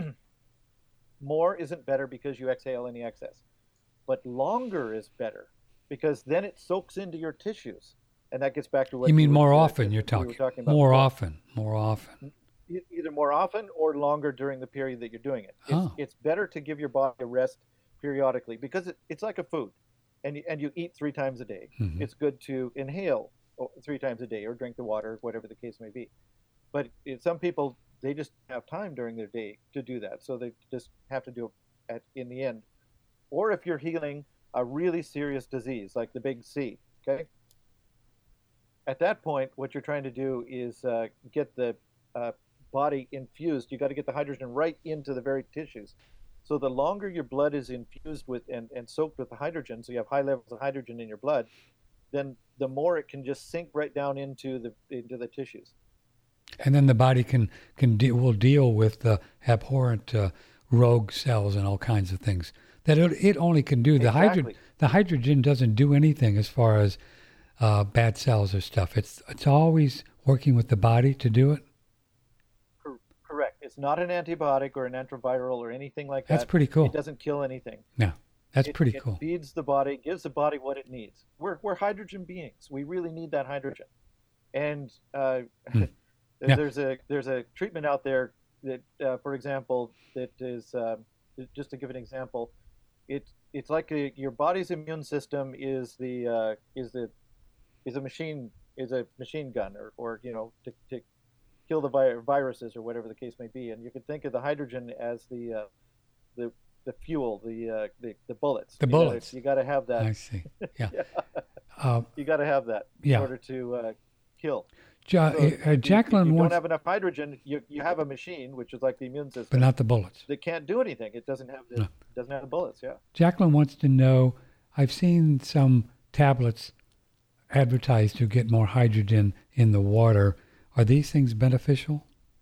more isn't better because you exhale any excess, but longer is better because then it soaks into your tissues, and that gets back to what you mean. You more were, often, uh, you're we talking. were talking about more before. often, more often. Either more often or longer during the period that you're doing it. It's, oh. it's better to give your body a rest periodically because it, it's like a food, and you, and you eat three times a day. Mm-hmm. It's good to inhale three times a day or drink the water, whatever the case may be. But it, some people, they just have time during their day to do that, so they just have to do it at, in the end. Or if you're healing a really serious disease like the big C, okay? At that point, what you're trying to do is uh, get the uh, body infused. You got to get the hydrogen right into the very tissues. So the longer your blood is infused with and, and soaked with the hydrogen, so you have high levels of hydrogen in your blood, then the more it can just sink right down into the into the tissues. And then the body can can de- will deal with the abhorrent uh, rogue cells and all kinds of things that it, it only can do. The Exactly. hydrogen the hydrogen doesn't do anything as far as uh, bad cells or stuff. It's it's always working with the body to do it. Correct. It's not an antibiotic or an antiviral or anything like that. That's pretty cool. It doesn't kill anything. Yeah, that's it, pretty it cool. It feeds the body, gives the body what it needs. We're we're hydrogen beings. We really need that hydrogen. And uh, Hmm. Yeah. there's a there's a treatment out there that, uh, for example, that is um, just to give an example, it it's like a, your body's immune system is the uh, is the is a machine is a machine gun or, or you know to, to kill the vi- viruses or whatever the case may be, and you can think of the hydrogen as the uh, the the fuel, the uh, the, the bullets. The you bullets. Gotta, you got to have that. I see. Yeah. yeah. Uh, You got to have that Yeah. in order to uh, kill. ja- So uh, if you- Jacqueline if you wants, don't have enough hydrogen, you you have a machine which is like the immune system but not the bullets. that can't do anything. It doesn't have the No. doesn't have the bullets. Yeah. Jacqueline wants to know. I've seen some tablets advertised to get more hydrogen in the water. Are these things beneficial?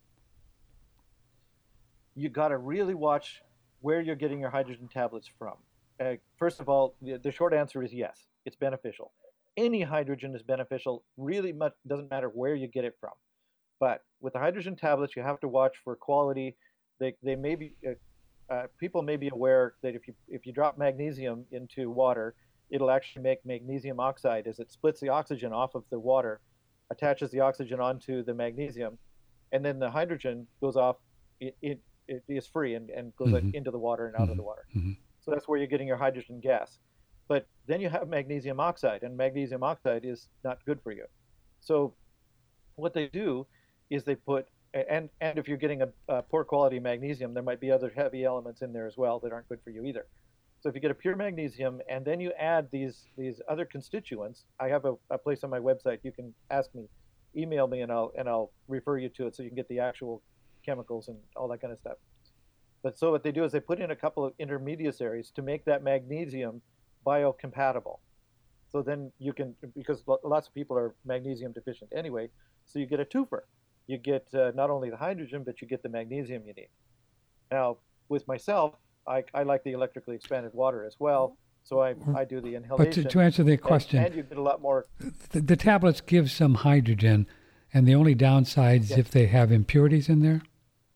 You got to really watch where you're getting your hydrogen tablets from. Uh, first of all, the, the short answer is yes, it's beneficial. Any hydrogen is beneficial. Really much doesn't matter where you get it from. But with the hydrogen tablets, you have to watch for quality. They they may be uh, uh, people may be aware that if you if you drop magnesium into water, it'll actually make magnesium oxide as it splits the oxygen off of the water, attaches the oxygen onto the magnesium, and then the hydrogen goes off. It it, it is free and, and goes mm-hmm. into the water and out mm-hmm. of the water. Mm-hmm. So that's where you're getting your hydrogen gas. But then you have magnesium oxide, and magnesium oxide is not good for you. So what they do is they put, and, and if you're getting a, a poor quality magnesium, there might be other heavy elements in there as well that aren't good for you either. So if you get a pure magnesium and then you add these these other constituents, I have a, a place on my website, you can ask me, email me, and I'll and I'll refer you to it so you can get the actual chemicals and all that kind of stuff. But so what they do is they put in a couple of intermediaries to make that magnesium biocompatible. So then you can, because lots of people are magnesium deficient anyway, so you get a twofer. You get uh, not only the hydrogen, but you get the magnesium you need. Now, with myself, I, I like the electrically expanded water as well, so I, I do the inhalation. But to, to answer the question, and, and you get a lot more. The, the tablets give some hydrogen, and the only downsides yes. if they have impurities in there?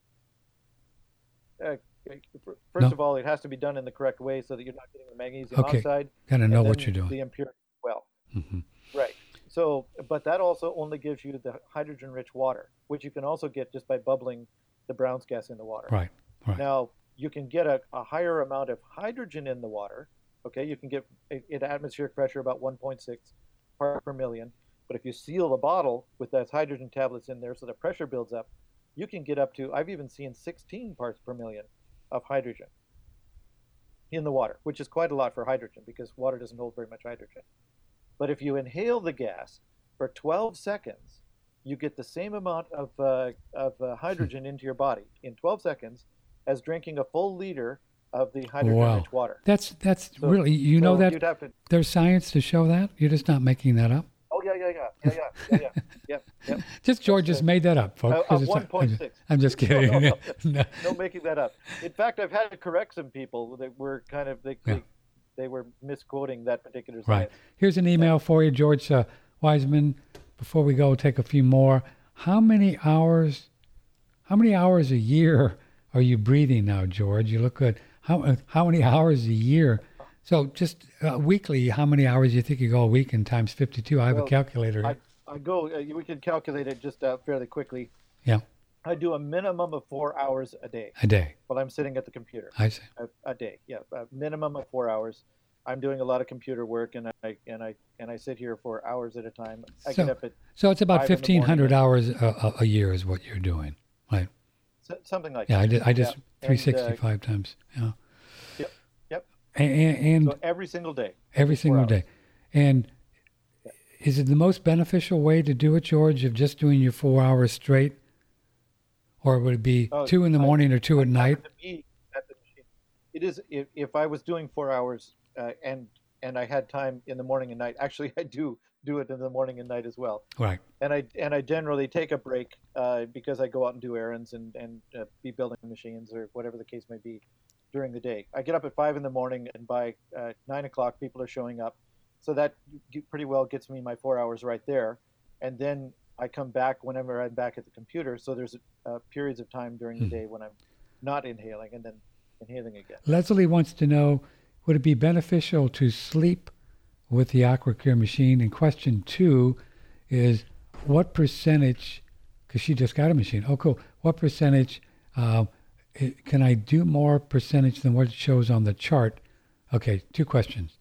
Uh, First no. of all, it has to be done in the correct way so that you're not getting the magnesium okay. oxide. Got to know what you're doing. The impurity as well. Mm-hmm. Right. So, but that also only gives you the hydrogen-rich water, which you can also get just by bubbling the Brown's gas in the water. Right. Right. Now, you can get a, a higher amount of hydrogen in the water. Okay, you can get at atmospheric pressure about one point six parts per million. But if you seal the bottle with those hydrogen tablets in there so the pressure builds up, you can get up to, I've even seen sixteen parts per million of hydrogen in the water, which is quite a lot for hydrogen because water doesn't hold very much hydrogen. But if you inhale the gas for twelve seconds, you get the same amount of, uh, of uh, hydrogen into your body in twelve seconds as drinking a full liter of the hydrogen-rich wow. water. That's that's so, really, you so know that to, there's science to show that? You're just not making that up? Oh, yeah, yeah, yeah, yeah, yeah, yeah, yeah, yeah, yeah. Just George just made that up, folks. Uh, uh, one point six. I'm just kidding. No, no, no, no. no making that up. In fact, I've had to correct some people that were kind of, they, yeah. they, they were misquoting that particular science. Right. Here's an email for you, George uh, Wiseman. Before we go, take a few more. How many hours, how many hours a year are you breathing now, George? You look good. How how many hours a year? So just uh, weekly, how many hours do you think you go a week in times fifty-two? I have well, a calculator. I, I go, uh, we can calculate it just uh, fairly quickly. Yeah. I do a minimum of four hours a day. A day. While I'm sitting at the computer. I see. A, a day, yeah, a minimum of four hours. I'm doing a lot of computer work, and I and I and I sit here for hours at a time. I so, get up at so it's about fifteen hundred hours a, a year is what you're doing, right? So, something like yeah, that. I did. I just yeah. three sixty-five uh, times. Yeah. Yep. Yep. And, and so every single day. Every single day, and yeah. is it the most beneficial way to do it, George, of just doing your four hours straight, or would it be oh, two in the morning I, or two I, at night? At the machine. It is if, if I was doing four hours uh, and and I had time in the morning and night. Actually, I do do it in the morning and night as well. Right. And I and I generally take a break uh, because I go out and do errands and and uh, be building machines or whatever the case may be during the day. I get up at five in the morning, and by uh, nine o'clock, people are showing up. So that pretty well gets me my four hours right there. And then I come back whenever I'm back at the computer. So there's uh, periods of time during the day when I'm not inhaling and then inhaling again. Leslie wants to know, would it be beneficial to sleep with the AquaCure machine? And question two is, what percentage, because she just got a machine. Oh, cool. What percentage, uh, it, can I do more percentage than what it shows on the chart? Okay, two questions.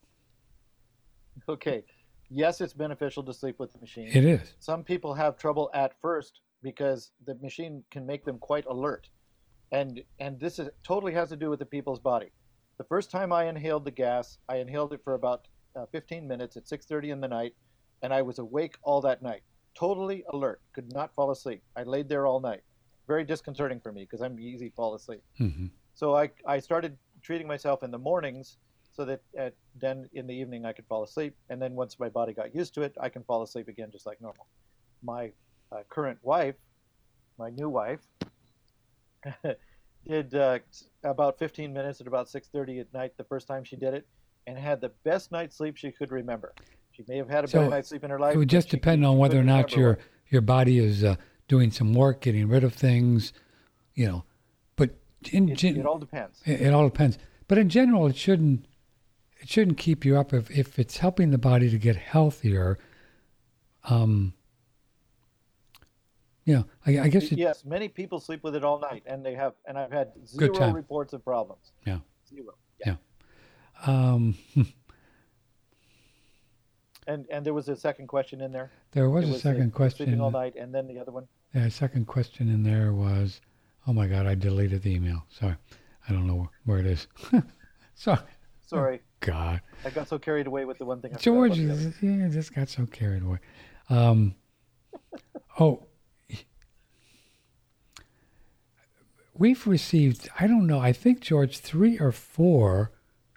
Okay. Yes, it's beneficial to sleep with the machine. It is. Some people have trouble at first because the machine can make them quite alert. And and this is totally has to do with the people's body. The first time I inhaled the gas, I inhaled it for about uh, fifteen minutes at six thirty in the night, and I was awake all that night, totally alert, could not fall asleep. I laid there all night. Very disconcerting for me because I'm easy to fall asleep. Mm-hmm. So I, I started treating myself in the mornings so that at, then in the evening I could fall asleep. And then once my body got used to it, I can fall asleep again just like normal. My uh, current wife, my new wife, did uh, about fifteen minutes at about six thirty at night the first time she did it, and had the best night's sleep she could remember. She may have had a So better night's sleep in her life. it would just she- depend she on whether or couldn't not remember your what- your body is uh, doing some work, getting rid of things, you know. But in It, gen- it all depends. It, it all depends. But in general, it shouldn't it shouldn't keep you up if, if it's helping the body to get healthier. Um, you know, I, I guess it, Yes, many people sleep with it all night, and they have, and I've had zero time. reports of problems. Yeah. Zero. Yeah. Um, And and there was a second question in there. there was It a the second question. Sleeping all night, and then the other one. Yeah, second question in there was, oh my God, I deleted the email. Sorry, I don't know where it is. Sorry. Sorry, God, I got so carried away with the one thing. I forgot George, about the other. yeah, just got so carried away. Um, oh, we've received, I don't know, I think, George, three or four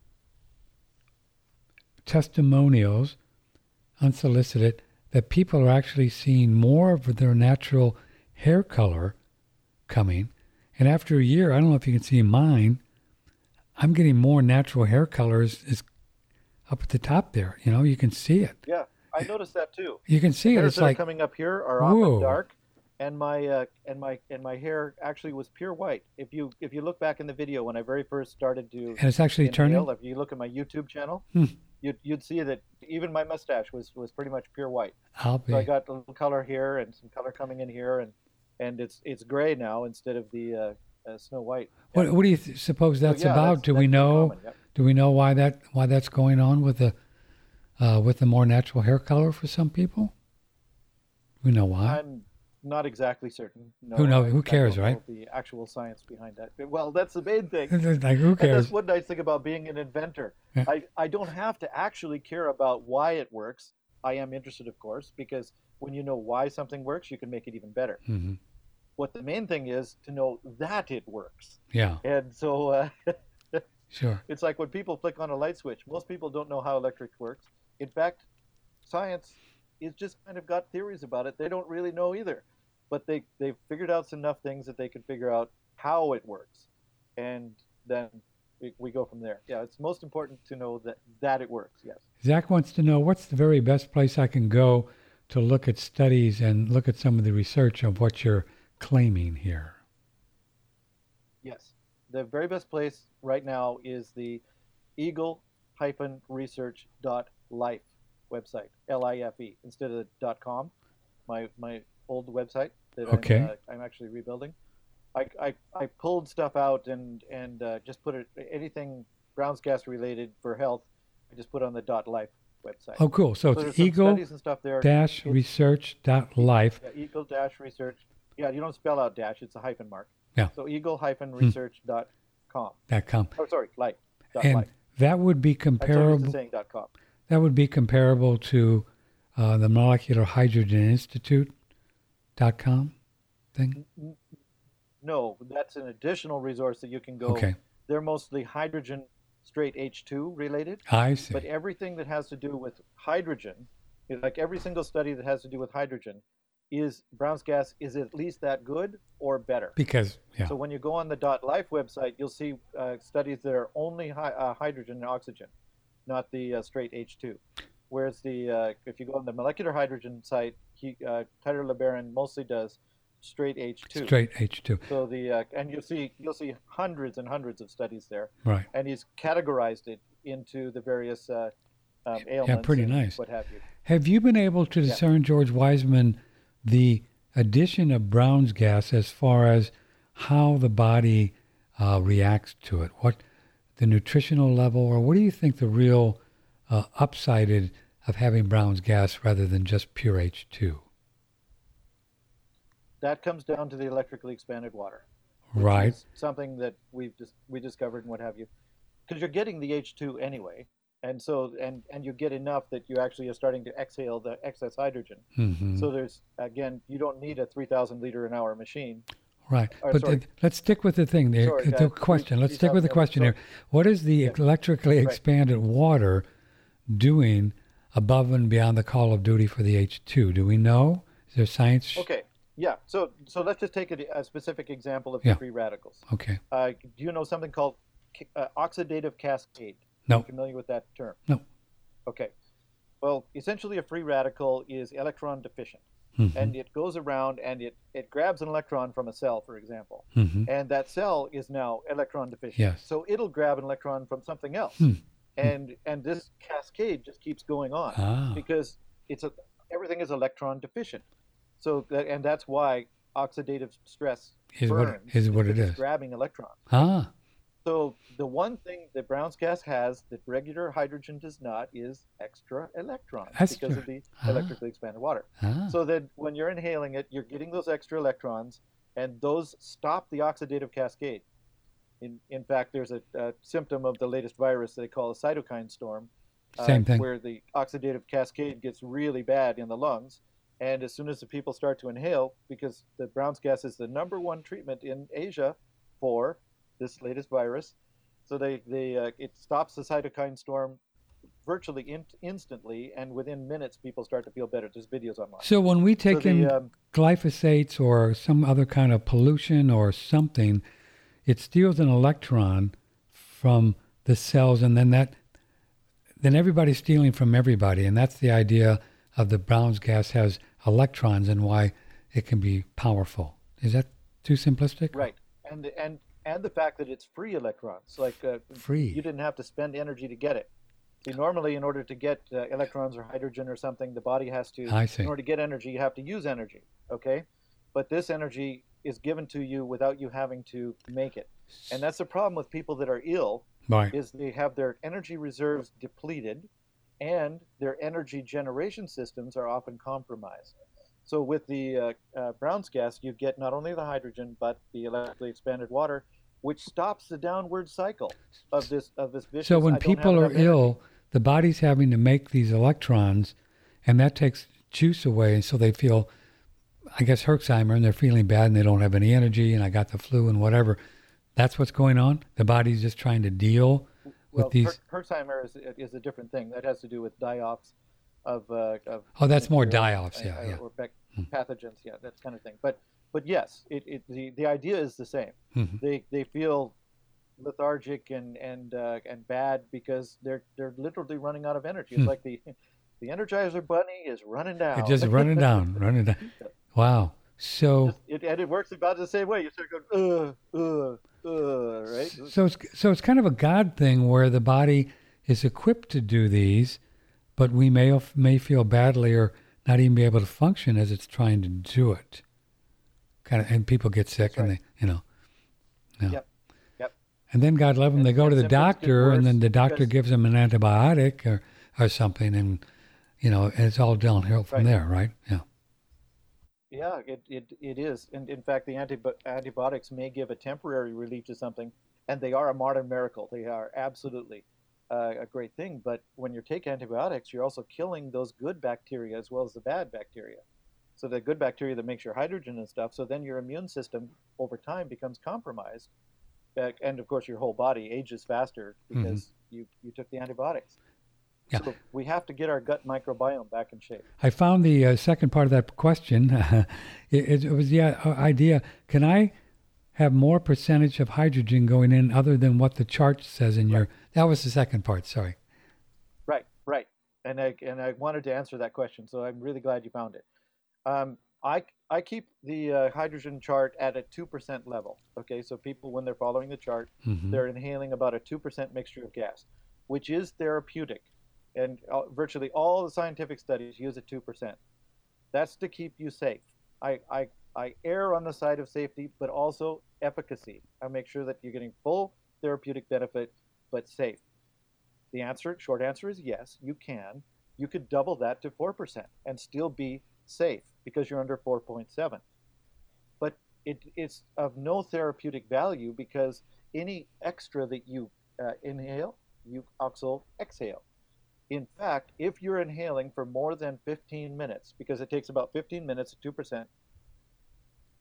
testimonials, unsolicited, that people are actually seeing more of their natural hair color coming. And after a year, I don't know if you can see mine, I'm getting more natural hair colors is up at the top there. You know, you can see it. Yeah, I noticed that too. You can see it. Hairs It's that are like, coming up here are whoa. often dark, and my uh, and my and my hair actually was pure white. If you if you look back in the video when I very first started to and it's actually turning. inhale, if you look at my YouTube channel, Hmm. you'd you'd see that even my mustache was was pretty much pure white. I'll be. So I got a little color here and some color coming in here, and and it's it's gray now instead of the uh, uh, snow white. What, what do you th- suppose So, that's yeah, about? that's- do that's we pretty know? common, yep. Do we know why that why that's going on with the uh, with the more natural hair color for some people? We know why. I'm not exactly certain. No, Who knows? I- Who I cares, don't know right? The actual science behind that. Well, that's the main thing. Like, who And cares? that's one nice thing about being an inventor. Yeah. I, I don't have to actually care about why it works. I am interested, of course, because when you know why something works, you can make it even better. hmm What the main thing is to know that it works. Yeah, And so uh, sure. it's like when people flick on a light switch, most people don't know how electric works. In fact, science is just kind of got theories about it. They don't really know either. But they, they've figured out enough things that they can figure out how it works. And then we, we go from there. Yeah, it's most important to know that, that it works, yes. Zach wants to know what's the very best place I can go to look at studies and look at some of the research of what you're claiming here. Yes. The very best place right now is the eagle research dot life website, L I F E, instead of the .com, my my old website that Okay. I'm, uh, I'm actually rebuilding. I, I, I pulled stuff out and, and uh, just put it, anything Brown's gas related for health, I just put on the .life website. Oh, cool. So, So there's it's some eagle studies and stuff there. dash It's- research dot life. Yeah, eagle dash research. Yeah, you don't spell out dash, it's a hyphen mark. Yeah. So eagle research dot com. Dot com. Oh, sorry, light. Dot And life. that would be I'm so used to comparable. saying dot com. That would be comparable to uh, the Molecular Hydrogen Institute dot com thing. No, that's an additional resource that you can go. Okay, They're mostly hydrogen straight H two related, I see. but everything that has to do with hydrogen, like every single study that has to do with hydrogen, is Brown's gas is at least that good or better. Because yeah, So when you go on the .life website, you'll see uh, studies that are only hi- uh, hydrogen and oxygen, not the uh, straight H two. Whereas the uh, if you go on the molecular hydrogen site, he, uh, Tyler LeBaron mostly does straight H two. straight H two. So the uh, and you'll see you'll see hundreds and hundreds of studies there, Right. and he's categorized it into the various uh, um, ailments. pretty and nice. What have you? Have you been able to Yeah. discern, George Wiseman, the addition of Brown's gas as far as how the body uh, reacts to it? What the nutritional level, or what do you think the real uh, upside is of having Brown's gas rather than just pure H two? That comes down to the electrically expanded water. which Right. is something that we've just we discovered and what have you, because you're getting the H two anyway, and so and and you get enough that you actually are starting to exhale the excess hydrogen. Mm-hmm. So there's again, you don't need a three thousand liter an hour machine. Right. Or, But sorry. the, let's stick with the thing there. Sorry, the uh, question. Let's three stick with the thousand question sorry. here. What is the Yeah. electrically Right. expanded water doing above and beyond the call of duty for the H two? Do we know? Is there science? Okay. Yeah. So so let's just take a, a specific example of Yeah. the free radicals. Okay. Uh, do you know something called ca- uh, oxidative cascade? No. Are you familiar with that term? No. Okay. Well, essentially, a free radical is electron deficient, Mm-hmm. and it goes around and it, it grabs an electron from a cell, for example, Mm-hmm. and that cell is now electron deficient. Yes. So it'll grab an electron from something else, Hmm. and and this cascade just keeps going on Ah. because it's a everything is electron deficient. So that, and that's why oxidative stress Is what burns is what it because is. it's grabbing electrons. Ah. So the one thing that Brown's gas has that regular hydrogen does not is extra electrons because Extra. of the Ah. electrically expanded water. Ah. So that when you're inhaling it, you're getting those extra electrons, and those stop the oxidative cascade. In in fact, there's a, a symptom of the latest virus they call a cytokine storm, uh, Same thing. where the oxidative cascade gets really bad in the lungs. And as soon as the people start to inhale, because the Brown's gas is the number one treatment in Asia for this latest virus, so they, they uh, it stops the cytokine storm virtually in, instantly, and within minutes people start to feel better. There's videos online. So when we take So the, in um, glyphosates or some other kind of pollution or something, it steals an electron from the cells, and then that then everybody's stealing from everybody, and that's the idea of the Brown's gas has electrons and why it can be powerful. Is that too simplistic? Right, and and and the fact that it's free electrons, like uh, Free. you didn't have to spend energy to get it. See, normally in order to get uh, electrons or hydrogen or something, the body has to. I see. In order to get energy, you have to use energy. Okay, but this energy is given to you without you having to make it, and that's the problem with people that are ill. Right. Is they have their energy reserves depleted, and their energy generation systems are often compromised. So with the uh, uh, Brown's gas, you get not only the hydrogen but the electrically expanded water, which stops the downward cycle of this of this vicious. So when I don't have people are enough energy. ill, the body's having to make these electrons, and that takes juice away, and so they feel, I guess, Herxheimer, and they're feeling bad, and they don't have any energy, and I got the flu and whatever. That's what's going on? The body's just trying to deal with well, these... Her- Herxheimer is is a different thing. That has to do with die-offs of. Uh, of Oh, that's more material, die-offs, yeah, uh, yeah. Or bec- pathogens, yeah, that kind of thing. But but yes, it, it the, the idea is the same. Mhm. They they feel lethargic and and uh, and bad because they're they're literally running out of energy. It's Hmm. like the the Energizer Bunny is running down. It's just running down, running down. Wow. So... It, and it works about the same way. You start going, uh, uh, uh, right? So it's so it's kind of a God thing where the body is equipped to do these, but we may may feel badly or not even be able to function as it's trying to do it. Kind of, and people get sick, That's and right. they, you know, yeah. Yep. Yep. And then God love them, And- they go and to the symptoms get doctor, and then worse the doctor because- gives them an antibiotic or or something, and you know, and it's all downhill from Right. there, right? Yeah. Yeah, it, it, it is. And in fact, the antibi- antibiotics may give a temporary relief to something, and they are a modern miracle. They are absolutely uh, a great thing. But when you take antibiotics, you're also killing those good bacteria as well as the bad bacteria. So the good bacteria that makes your hydrogen and stuff. So then your immune system over time becomes compromised. Uh, and of course, your whole body ages faster because you, you took the antibiotics. Yeah. So we have to get our gut microbiome back in shape. I found the uh, second part of that question. it, it was the uh, idea, can I have more percentage of hydrogen going in other than what the chart says in your... That was the second part, sorry. Right, right. And I, and I wanted to answer that question, so I'm really glad you found it. Um, I, I keep the uh, hydrogen chart at a two percent level. Okay, so people, when they're following the chart, Mhm. they're inhaling about a two percent mixture of gas, which is therapeutic. And uh, virtually all the scientific studies use at two percent. That's to keep you safe. I, I, I err on the side of safety, but also efficacy. I make sure that you're getting full therapeutic benefit, but safe. The answer, short answer is yes, you can. You could double that to four percent and still be safe because you're under four point seven. But it, it's of no therapeutic value because any extra that you uh, inhale, you also exhale. In fact, if you're inhaling for more than fifteen minutes, because it takes about fifteen minutes at two percent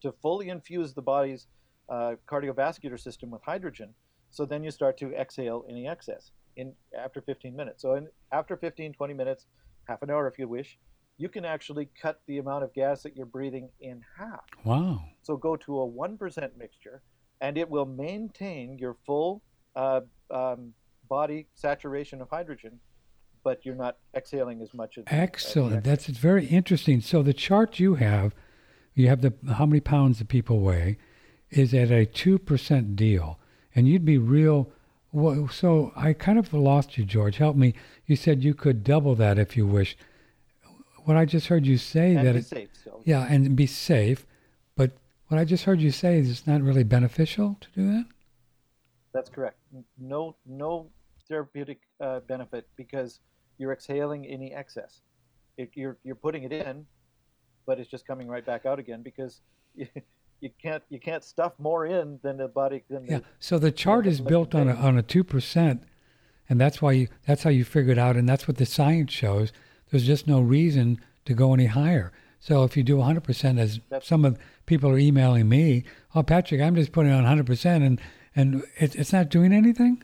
to fully infuse the body's uh, cardiovascular system with hydrogen. So then you start to exhale any excess in after fifteen minutes. So in, after fifteen, twenty minutes, half an hour if you wish, you can actually cut the amount of gas that you're breathing in half. Wow. So go to a one percent mixture, and it will maintain your full uh, um, body saturation of hydrogen, but you're not exhaling as much as Excellent. As That's it's very interesting. So the chart you have, you have the how many pounds the people weigh, is at a two percent deal. And you'd be real, well, so I kind of lost you, George. Help me. You said you could double that if you wish. What I just heard you say and that be it, safe still. Yeah, and be safe. But what I just heard you say is it's not really beneficial to do that? That's correct. No, no therapeutic uh, benefit because you're exhaling any excess. It, you're you're putting it in, but it's just coming right back out again because you, you can't you can't stuff more in than the body. Than Yeah. the, So the chart is built on a on a two percent, and that's why you that's how you figured out, and that's what the science shows. There's just no reason to go any higher. So if you do one hundred percent, as That's, some of people are emailing me, oh Patrick, I'm just putting on one hundred percent, and and it, it's not doing anything.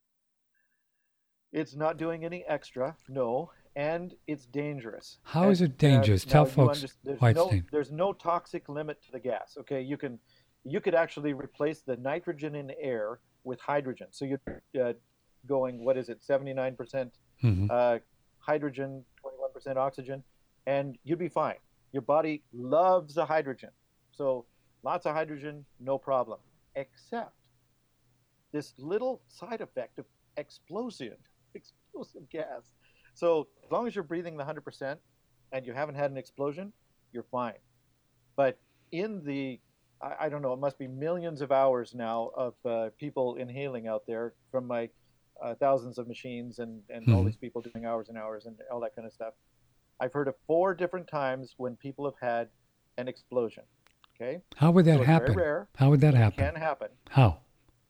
It's not doing any extra, no, and it's dangerous. How and, is it dangerous? Uh, Tell now, folks under, there's why it's no, dangerous. There's no toxic limit to the gas. Okay, you can, you could actually replace the nitrogen in air with hydrogen. So you're uh, going, what is it, seventy-nine percent Mm-hmm. uh, hydrogen, twenty-one percent oxygen, and you'd be fine. Your body loves the hydrogen. So lots of hydrogen, no problem, except this little side effect of explosive, explosive gas. So as long as you're breathing the one hundred percent and you haven't had an explosion, you're fine. But in the, I, I don't know, it must be millions of hours now of uh, people inhaling out there from my uh, thousands of machines and, and Mhm. all these people doing hours and hours and all that kind of stuff. I've heard of four different times when people have had an explosion. Okay? How would that So it's happen? very rare. How would that It happen? can happen. How?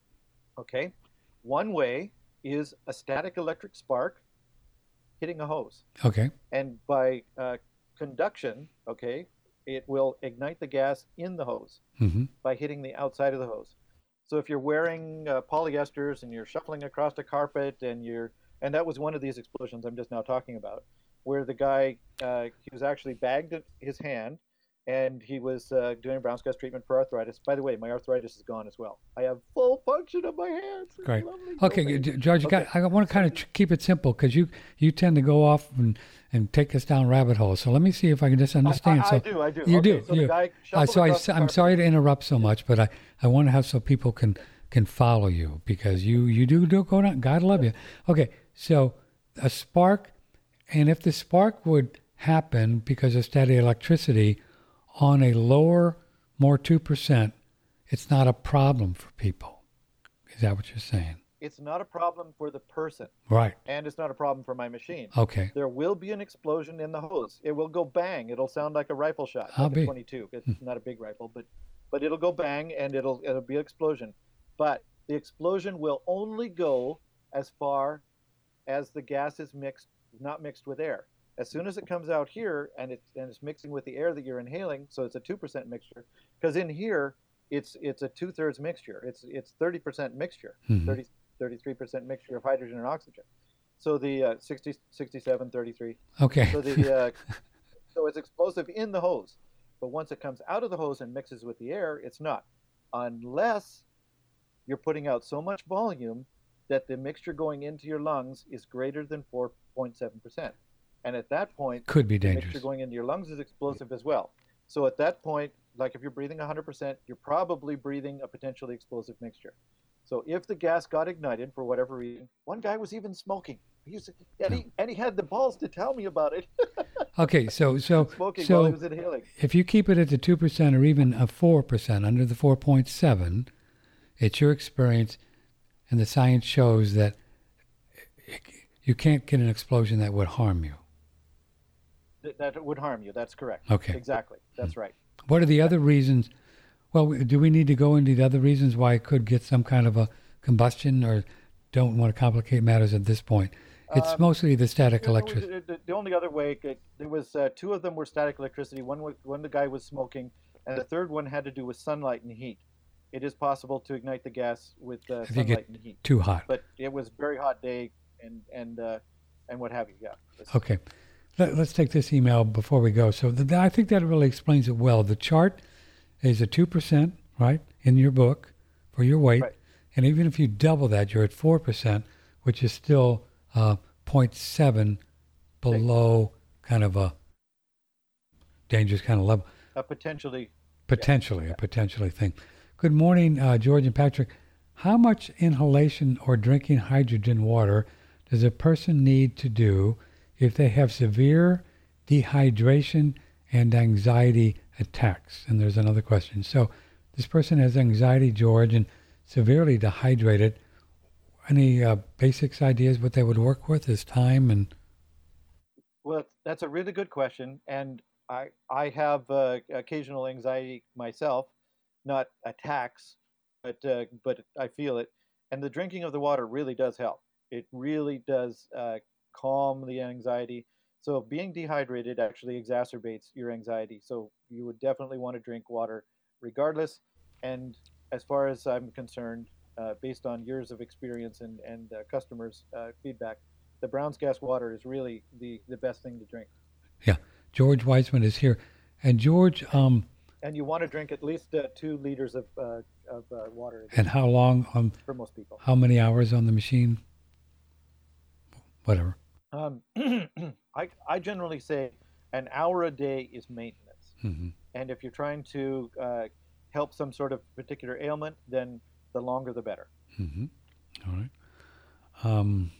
Okay? One way is a static electric spark hitting a hose. Okay. And by uh, conduction, okay, it will ignite the gas in the hose Mm-hmm. by hitting the outside of the hose. So if you're wearing uh, polyesters and you're shuffling across a carpet and you're, and that was one of these explosions I'm just now talking about, where the guy, uh, he was actually bagged at his hand and he was uh, doing Brown's gas treatment for arthritis. By the way, my arthritis is gone as well. I have full function of my hands. It's Great. lovely. Okay, Okay. G- George, you Okay. got, I want to kind of tr- keep it simple because you, you tend to go off and, and take us down rabbit holes. So let me see if I can just understand. I, I, so I do, I do. You Okay, do. so you. the guy Uh, shuffled so I, across the I'm carpet. sorry to interrupt so much, but I, I want to have so people can can follow you because you, you do do go down. God love you. Okay, so a spark, and if the spark would happen because of static electricity on a lower, more two percent, it's not a problem for people. Is that what you're saying? It's not a problem for the person, Right. and it's not a problem for my machine. Okay. There will be an explosion in the hose. It will go bang. It'll sound like a rifle shot, I'll like be. a twenty-two. It's not a big rifle, but but it'll go bang and it'll it'll be an explosion. But the explosion will only go as far as the gas is mixed, not mixed with air. As soon as it comes out here and it's and it's mixing with the air that you're inhaling, so it's a two percent mixture. Because in here, it's it's a two thirds mixture. It's it's thirty percent mixture, Mhm. thirty, thirty-three percent mixture of hydrogen and oxygen. So the uh, sixty, sixty-seven, thirty-three. Okay. So the uh, so it's explosive in the hose, but once it comes out of the hose and mixes with the air, it's not, unless you're putting out so much volume that the mixture going into your lungs is greater than four point seven percent, and at that point, Could be the dangerous. mixture going into your lungs is explosive as well. So at that point, like if you're breathing one hundred percent, you're probably breathing a potentially explosive mixture. So if the gas got ignited for whatever reason, one guy was even smoking. He was, and, he, and he had the balls to tell me about it. Okay, so so Smoking while he so was inhaling. if you keep it at the two percent or even a four percent under the four point seven, it's your experience, and the science shows that you can't get an explosion that would harm you. Th- That would harm you. That's correct. Okay. Exactly. That's right. What are the other reasons? Well, do we need to go into the other reasons why it could get some kind of a combustion, or don't want to complicate matters at this point? It's Um, mostly the static You know, electricity. the, the- the only other way, it, there was uh, two of them were static electricity. One was, when the guy was smoking, And the third one had to do with sunlight and heat. It is possible to ignite the gas with uh, If you sunlight get and heat, too hot. but it was a very hot day and and uh, and what have you. Yeah. This- Okay. Let, let's take this email before we go. So the, I think that really explains it well. The chart is a two percent, right, in your book for your weight. Right. And even if you double that, you're at four percent, which is still uh, zero point seven below kind of a dangerous kind of level. Uh, potentially. Potentially, Yeah. a potentially thing. Good morning, uh, George and Patrick. How much inhalation or drinking hydrogen water does a person need to do if they have severe dehydration and anxiety attacks? And there's another question. So this person has anxiety, George, and severely dehydrated. Any uh, basics, ideas what they would work with is time and... Well, that's a really good question, and I I have uh, occasional anxiety myself, not attacks, but uh, but I feel it, and the drinking of the water really does help. It really does uh, calm the anxiety. So being dehydrated actually exacerbates your anxiety. So you would definitely want to drink water regardless. And as far as I'm concerned, uh, based on years of experience and and uh, customers' uh, feedback, the Brown's Gas water is really the the best thing to drink. Yeah, George Weissman is here. And George, um, And you want to drink at least uh, two liters of uh, of uh, water a day and how long, um, for most people. how many hours on the machine? Whatever. Um, I I generally say an hour a day is maintenance. hmm And if you're trying to uh, help some sort of particular ailment, then the longer the better. hmm All right. Um,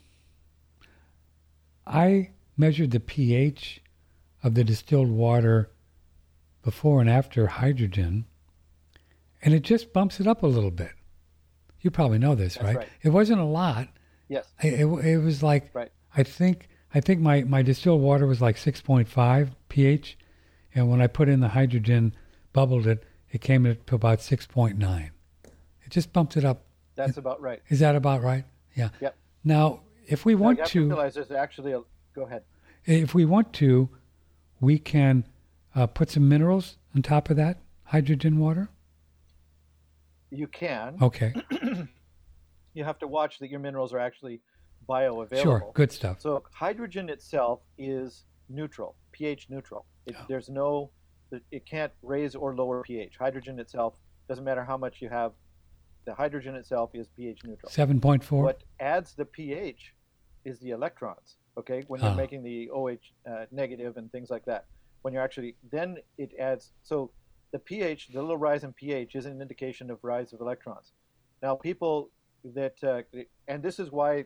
I measured the pH of the distilled water before and after hydrogen, and it just bumps it up a little bit. You probably know this, That's right? right. It wasn't a lot. Yes, It, it, it was like, right. I think I think my, my distilled water was like six point five pH, and when I put in the hydrogen, bubbled it, it came to about six point nine. It just bumped it up. That's about right. Is that about right? Yeah. Yep. Now, if we Now, want you have to, to realize there's actually a. Go ahead. if we want to, we can uh, put some minerals on top of that hydrogen water. You can. Okay. You have to watch that your minerals are actually bioavailable. Sure. Good stuff. So hydrogen itself is neutral, pH neutral. It, Yeah. There's no, it can't raise or lower pH. Hydrogen itself doesn't matter how much you have. The hydrogen itself is pH neutral. seven point four. What adds the pH is the electrons. Okay, when you're Ah. making the O H uh, negative and things like that. When you're actually, then it adds. So the pH, the little rise in pH, is an indication of rise of electrons. Now, people that, uh, and this is why,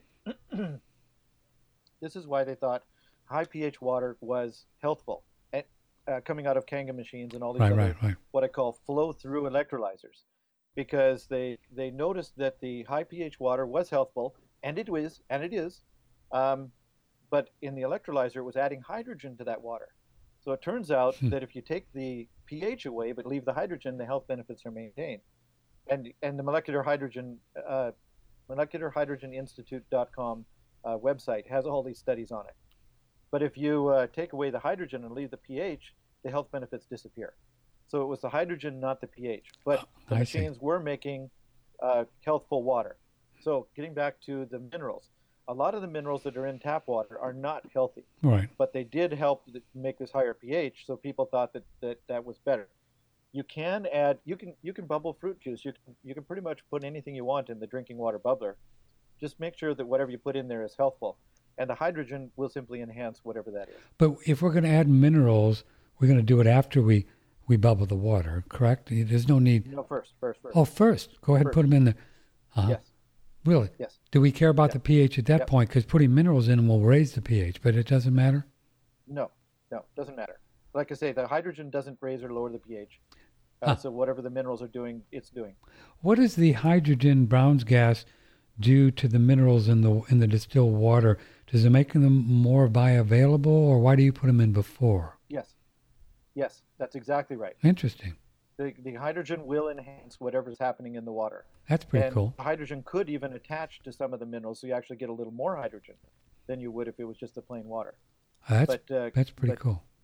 this is why they thought high pH water was healthful, and, uh, coming out of Kangen machines and all these Right, other, right, right. what I call flow-through electrolyzers, because they they noticed that the high pH water was healthful, and it was, and it is, um, but in the electrolyzer, it was adding hydrogen to that water. So it turns out Hmm. that if you take the pH away but leave the hydrogen, the health benefits are maintained. And and the molecular hydrogen uh, molecular hydrogen institute dot com uh, website has all these studies on it. But if you uh, take away the hydrogen and leave the pH, the health benefits disappear. So it was the hydrogen, not the pH. But the I see. machines were making uh, healthful water. So getting back to the minerals, a lot of the minerals that are in tap water are not healthy, Right. but they did help th- make this higher pH. So people thought that, that that was better. You can add, you can you can bubble fruit juice. You can you can pretty much put anything you want in the drinking water bubbler. Just make sure that whatever you put in there is healthful, and the hydrogen will simply enhance whatever that is. But if we're going to add minerals, we're going to do it after we, we bubble the water, correct? There's no need. No, first, first, first. Oh, first. Go ahead and put them in there. Uh-huh. Yes, Really? yes. Do we care about Yeah. the pH at that Yep. point? Because putting minerals in them will raise the pH, but it doesn't matter? No, no, doesn't matter. Like I say, the hydrogen doesn't raise or lower the pH. Uh, Huh. So whatever the minerals are doing, it's doing. What does the hydrogen Brown's gas do to the minerals in the in the distilled water? Does it make them more bioavailable, or why do you put them in before? Yes, yes, that's exactly right. Interesting. The, the hydrogen will enhance whatever's happening in the water. That's pretty and cool. hydrogen could even attach to some of the minerals, so you actually get a little more hydrogen than you would if it was just the plain water. Uh, that's but uh, that's pretty but cool.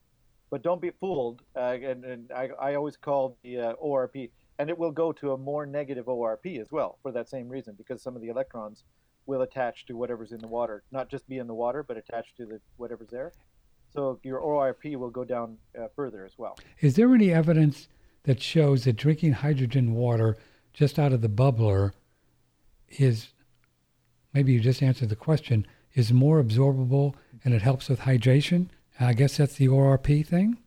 but don't be fooled. Uh, and and I, I always call the uh, O R P, and it will go to a more negative O R P as well for that same reason, because some of the electrons will attach to whatever's in the water, not just be in the water, but attach to the whatever's there. So your O R P will go down uh, further as well. Is there any evidence that shows that drinking hydrogen water just out of the bubbler is, maybe you just answered the question, is more absorbable and it helps with hydration? I guess that's the O R P thing?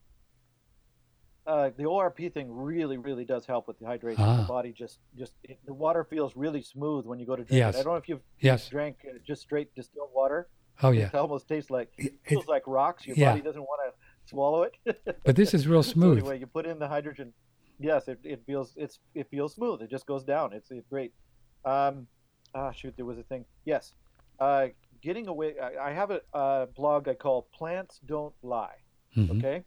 Uh, the O R P thing really, really does help with the hydration. Ah. The body just, just it, the water feels really smooth when you go to drink Yes. it. I don't know if you've Yes. drank uh, just straight distilled water. Oh, yeah. It almost tastes like, it It- feels like rocks. Your yeah. body doesn't want to swallow it. But this is real So smooth. anyway, you put in the hydrogen. Yes, it, it feels it's it feels smooth. It just goes down. It's, it's great. Um, ah, shoot, there was a thing. Yes, uh, getting away. I, I have a uh, blog I call "Plants Don't Lie." Mhm. Okay.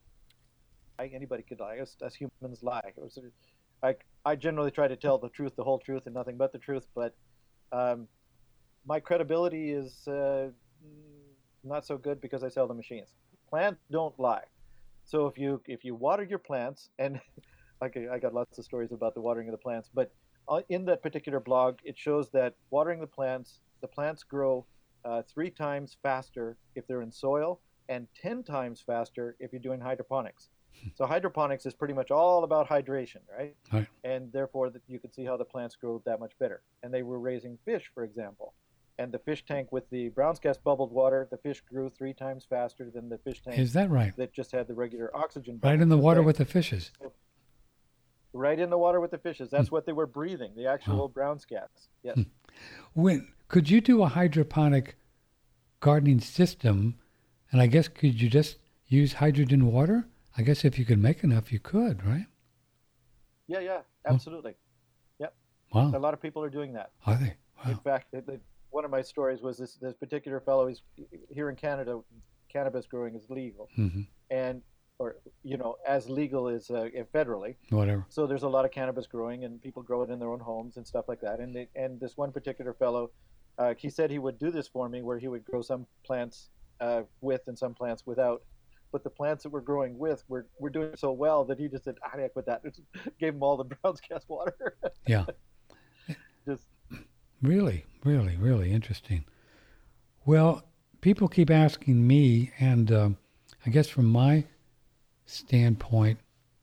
I, anybody could lie. Us, us humans lie. It was, I I generally try to tell the truth, the whole truth, and nothing but the truth. But um, my credibility is uh, not so good because I sell the machines. Plants don't lie. So if you if you water your plants, and like I got lots of stories about the watering of the plants, but uh, in that particular blog, it shows that watering the plants, the plants grow uh, three times faster if they're in soil, and ten times faster if you're doing hydroponics. So hydroponics is pretty much all about hydration, right? Right. And therefore, that you can see how the plants grow that much better. And they were raising fish, for example. And the fish tank with the Brown's gas bubbled water, the fish grew three times faster than the fish tank Is that right? that just had the regular oxygen. Right in the water with the fishes. Right in the water with the fishes. That's what they were breathing, the actual Oh. Brown's gas. Yes. When could you do a hydroponic gardening system? And I guess could you just use hydrogen water? I guess if you could make enough, you could, right? Yeah, yeah, absolutely. A Wow. lot of people are doing that. Are they? In Wow. fact, it, it, one of my stories was this, this particular fellow, he's here in Canada, cannabis growing is legal. hmm And, or, you know, as legal as uh, federally. Whatever. So there's a lot of cannabis growing, and people grow it in their own homes and stuff like that. And they, and this one particular fellow, uh, he said he would do this for me, where he would grow some plants uh, with and some plants without. But the plants that we're growing with were, were doing so well that he just said, ah, heck with that. Gave him all the Brown's gas water. Yeah. Just Really, really, really interesting. Well, people keep asking me, and um, I guess from my standpoint,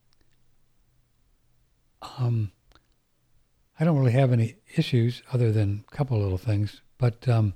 um, I don't really have any issues other than a couple little things, but um,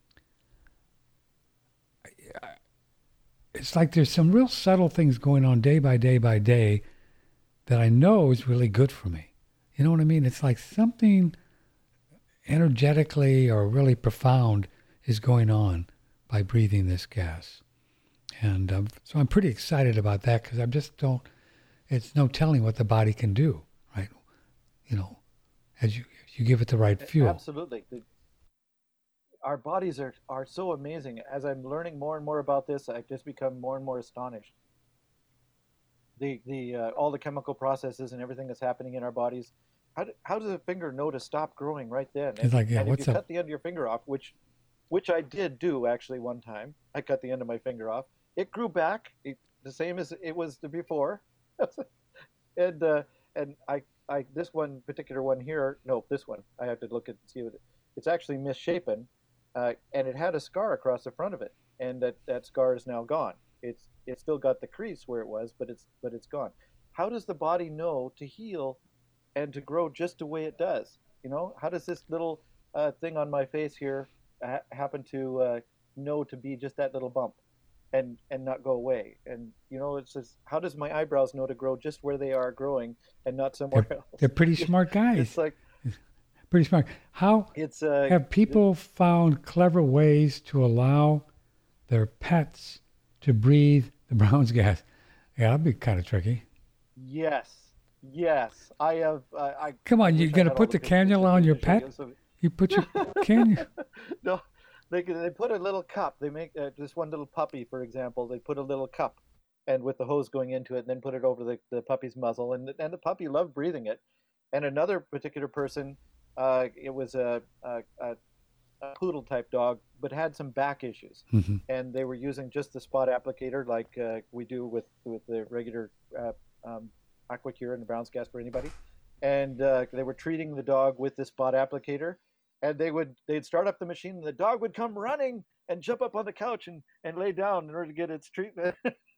it's like there's some real subtle things going on day by day by day that I know is really good for me. You know what I mean? It's like something energetically or really profound is going on by breathing this gas. And um, so I'm pretty excited about that because I just don't, it's no telling what the body can do, right? You know, as you, you give it the right fuel. Absolutely. The, our bodies are, are so amazing. As I'm learning more and more about this, I've just become more and more astonished. The, the, uh, all the chemical processes and everything that's happening in our bodies. How, do, how does a finger know to stop growing right then? And, It's like, yeah, and what's if you up? cut the end of your finger off, which, which I did do actually one time, I cut the end of my finger off. It grew back, it, the same as it was the before, and uh, and I I this one particular one here, no, this one I have to look at see what it, it's actually misshapen, uh, and it had a scar across the front of it, and that, that scar is now gone. It's it's still got the crease where it was, but it's but it's gone. How does the body know to heal and to grow just the way it does? You know, how does this little uh, thing on my face here ha- happen to uh, know to be just that little bump and and not go away? And you know, it's just, how does my eyebrows know to grow just where they are growing and not somewhere They're, else? they're pretty smart guys. It's like Pretty smart. How it's uh, have people found clever ways to allow their pets to breathe the Brown's gas? Yeah, that'd be kind of tricky. Yes, yes. I have. Uh, I Come on, wish you're I gonna had all put the the pictures cannula on your to show you. pet? So- You put your cannula. no, they they put a little cup. They make uh, this one little puppy, for example. They put a little cup, and with the hose going into it, and then put it over the, the puppy's muzzle, and and the puppy loved breathing it. And another particular person, uh, it was a, a, a a poodle type dog, but had some back issues, Mm-hmm. and they were using just the spot applicator like uh, we do with with the regular uh, um, Aquacure and the Brown's Gas for anybody, and uh, they were treating the dog with this spot applicator, and they would they'd start up the machine, and the dog would come running and jump up on the couch and, and lay down in order to get its treatment.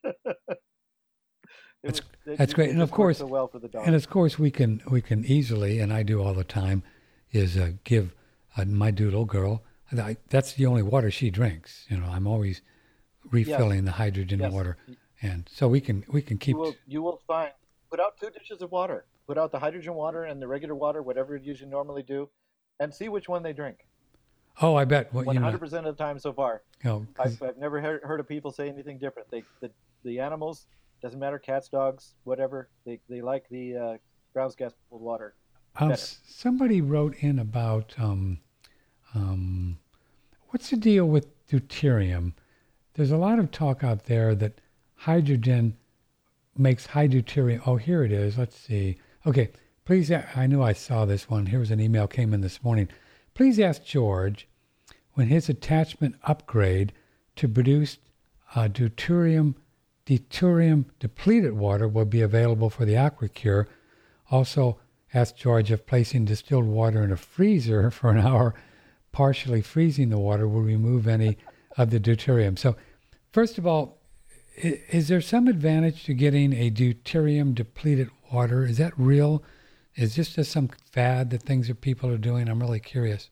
That's, was, it, that's great, it and of just worked course, so well for the dog. and of course, we can we can easily, and I do all the time, is uh, give uh, my doodle girl. I, that's the only water she drinks. You know, I'm always refilling Yes. the hydrogen Yes. water, and so we can we can keep. You will, you will find, put out two dishes of water. Put out the hydrogen water and the regular water, whatever you usually normally do, and see which one they drink. Oh, I bet. Well, One you know, hundred percent of the time so far, you know, 'cause- I've, I've never heard, heard of people say anything different. They the, the animals, doesn't matter, cats, dogs, whatever, they they like the uh, Brown's Gas cold water. um, better. s- somebody wrote in about um, um, what's the deal with deuterium? There's a lot of talk out there that hydrogen makes hydroturium. Oh, here it is. Let's see. Okay, please. a- I knew I saw this one. Here was an email came in this morning. Please ask George when his attachment upgrade to produce uh, deuterium, deuterium depleted water will be available for the Aquacure. Also, ask George if placing distilled water in a freezer for an hour, partially freezing the water, will remove any of the deuterium. So, first of all, i- is there some advantage to getting a deuterium depleted water? Is that real? Is this just some fad that things that people are doing? I'm really curious.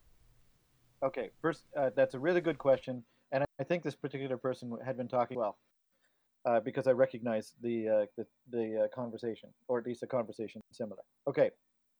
Okay, first, uh, that's a really good question, and I, I think this particular person had been talking well, uh, because I recognize the uh, the, the uh, conversation, or at least a conversation similar. Okay,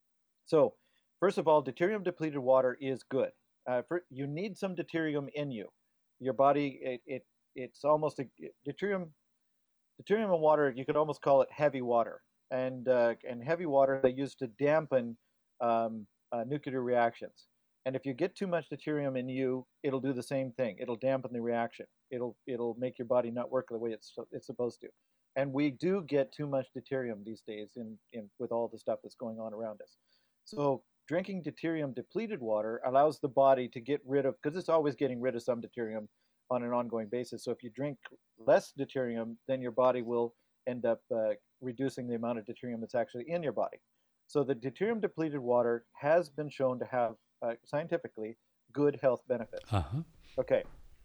so first of all, deuterium depleted water is good. Uh, for, you need some deuterium in you. Your body, it, it it's almost a deuterium. Deuterium in water, you could almost call it heavy water, and uh, and heavy water they use to dampen um, uh, nuclear reactions. And if you get too much deuterium in you, it'll do the same thing. It'll dampen the reaction. It'll it'll make your body not work the way it's it's supposed to. And we do get too much deuterium these days in, in with all the stuff that's going on around us. So drinking deuterium depleted water allows the body to get rid of, because it's always getting rid of some deuterium on an ongoing basis. So if you drink less deuterium, then your body will end up uh, reducing the amount of deuterium that's actually in your body. So the deuterium depleted water has been shown to have uh, scientifically good health benefits. Uh-huh. Okay,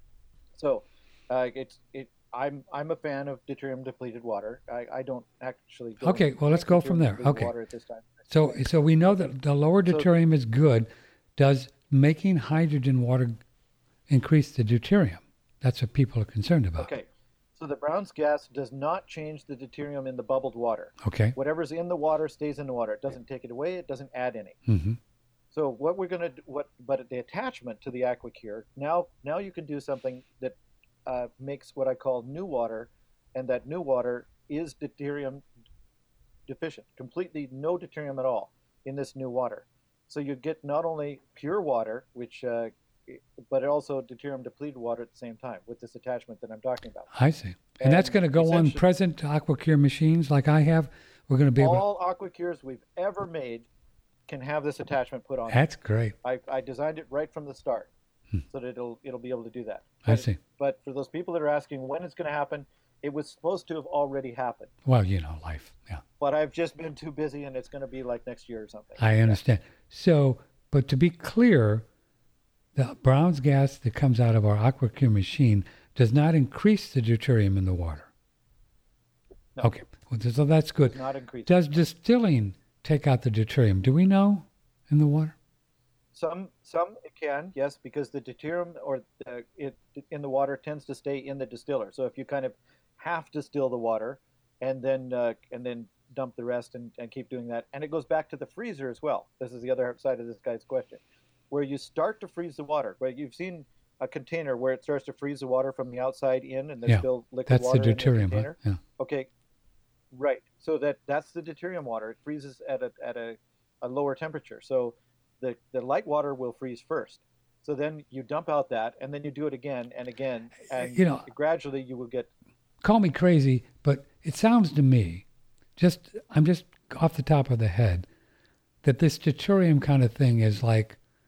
so uh, it's it. I'm I'm a fan of deuterium depleted water. I, I don't actually. Go Okay, and well, let's drink go from there. deuterium-depleted Okay. Water at this time. So, so we know that the lower So- deuterium is good. Does making hydrogen water increase the deuterium? That's what people are concerned about. Okay, so the Brown's gas does not change the deuterium in the bubbled water. Okay. Whatever's in the water stays in the water. It doesn't take it away. It doesn't add any. Mm-hmm. So what we're gonna do, what, but the attachment to the Aquacure now, now you can do something that uh, makes what I call new water, and that new water is deuterium deficient, completely no deuterium at all in this new water. So you get not only pure water, which, uh, but also deuterium depleted water at the same time with this attachment that I'm talking about. I see. And, that's And going to go on essentially- present Aquacure machines like I have. We're going to be able. All Aquacures we've ever made can have this attachment put on. To, that's great. I, I designed it right from the start, so that it'll it'll be able to do that. I But- see. But for those people that are asking when it's going to happen, it was supposed to have already happened. Well, you know, life. Yeah, But I've just been too busy, and it's going to be like next year or something. I understand. So, but to be clear, the Brown's gas that comes out of our Aquacure machine does not increase the deuterium in the water. No. Okay. Well, so that's good. It's not increasing. Does distilling take out the deuterium? Do we know in the water? Some some it can, yes, because the deuterium or the, it in the water tends to stay in the distiller. So if you kind of half distill the water and then uh, and then dump the rest and, and keep doing that, and it goes back to the freezer as well. This is the other side of this guy's question, where you start to freeze the water. Where you've seen a container where it starts to freeze the water from the outside in, and there's Yeah, still liquid That's water the in the deuterium. Huh? container. Yeah. Okay, right. So that that's the deuterium water. It freezes at a at a, a lower temperature. So the the light water will freeze first. So then you dump out that, and then you do it again and again, and You know- gradually you will get. Call me crazy, but it sounds to me, just I'm just off the top of the head, that this deuterium kind of thing is like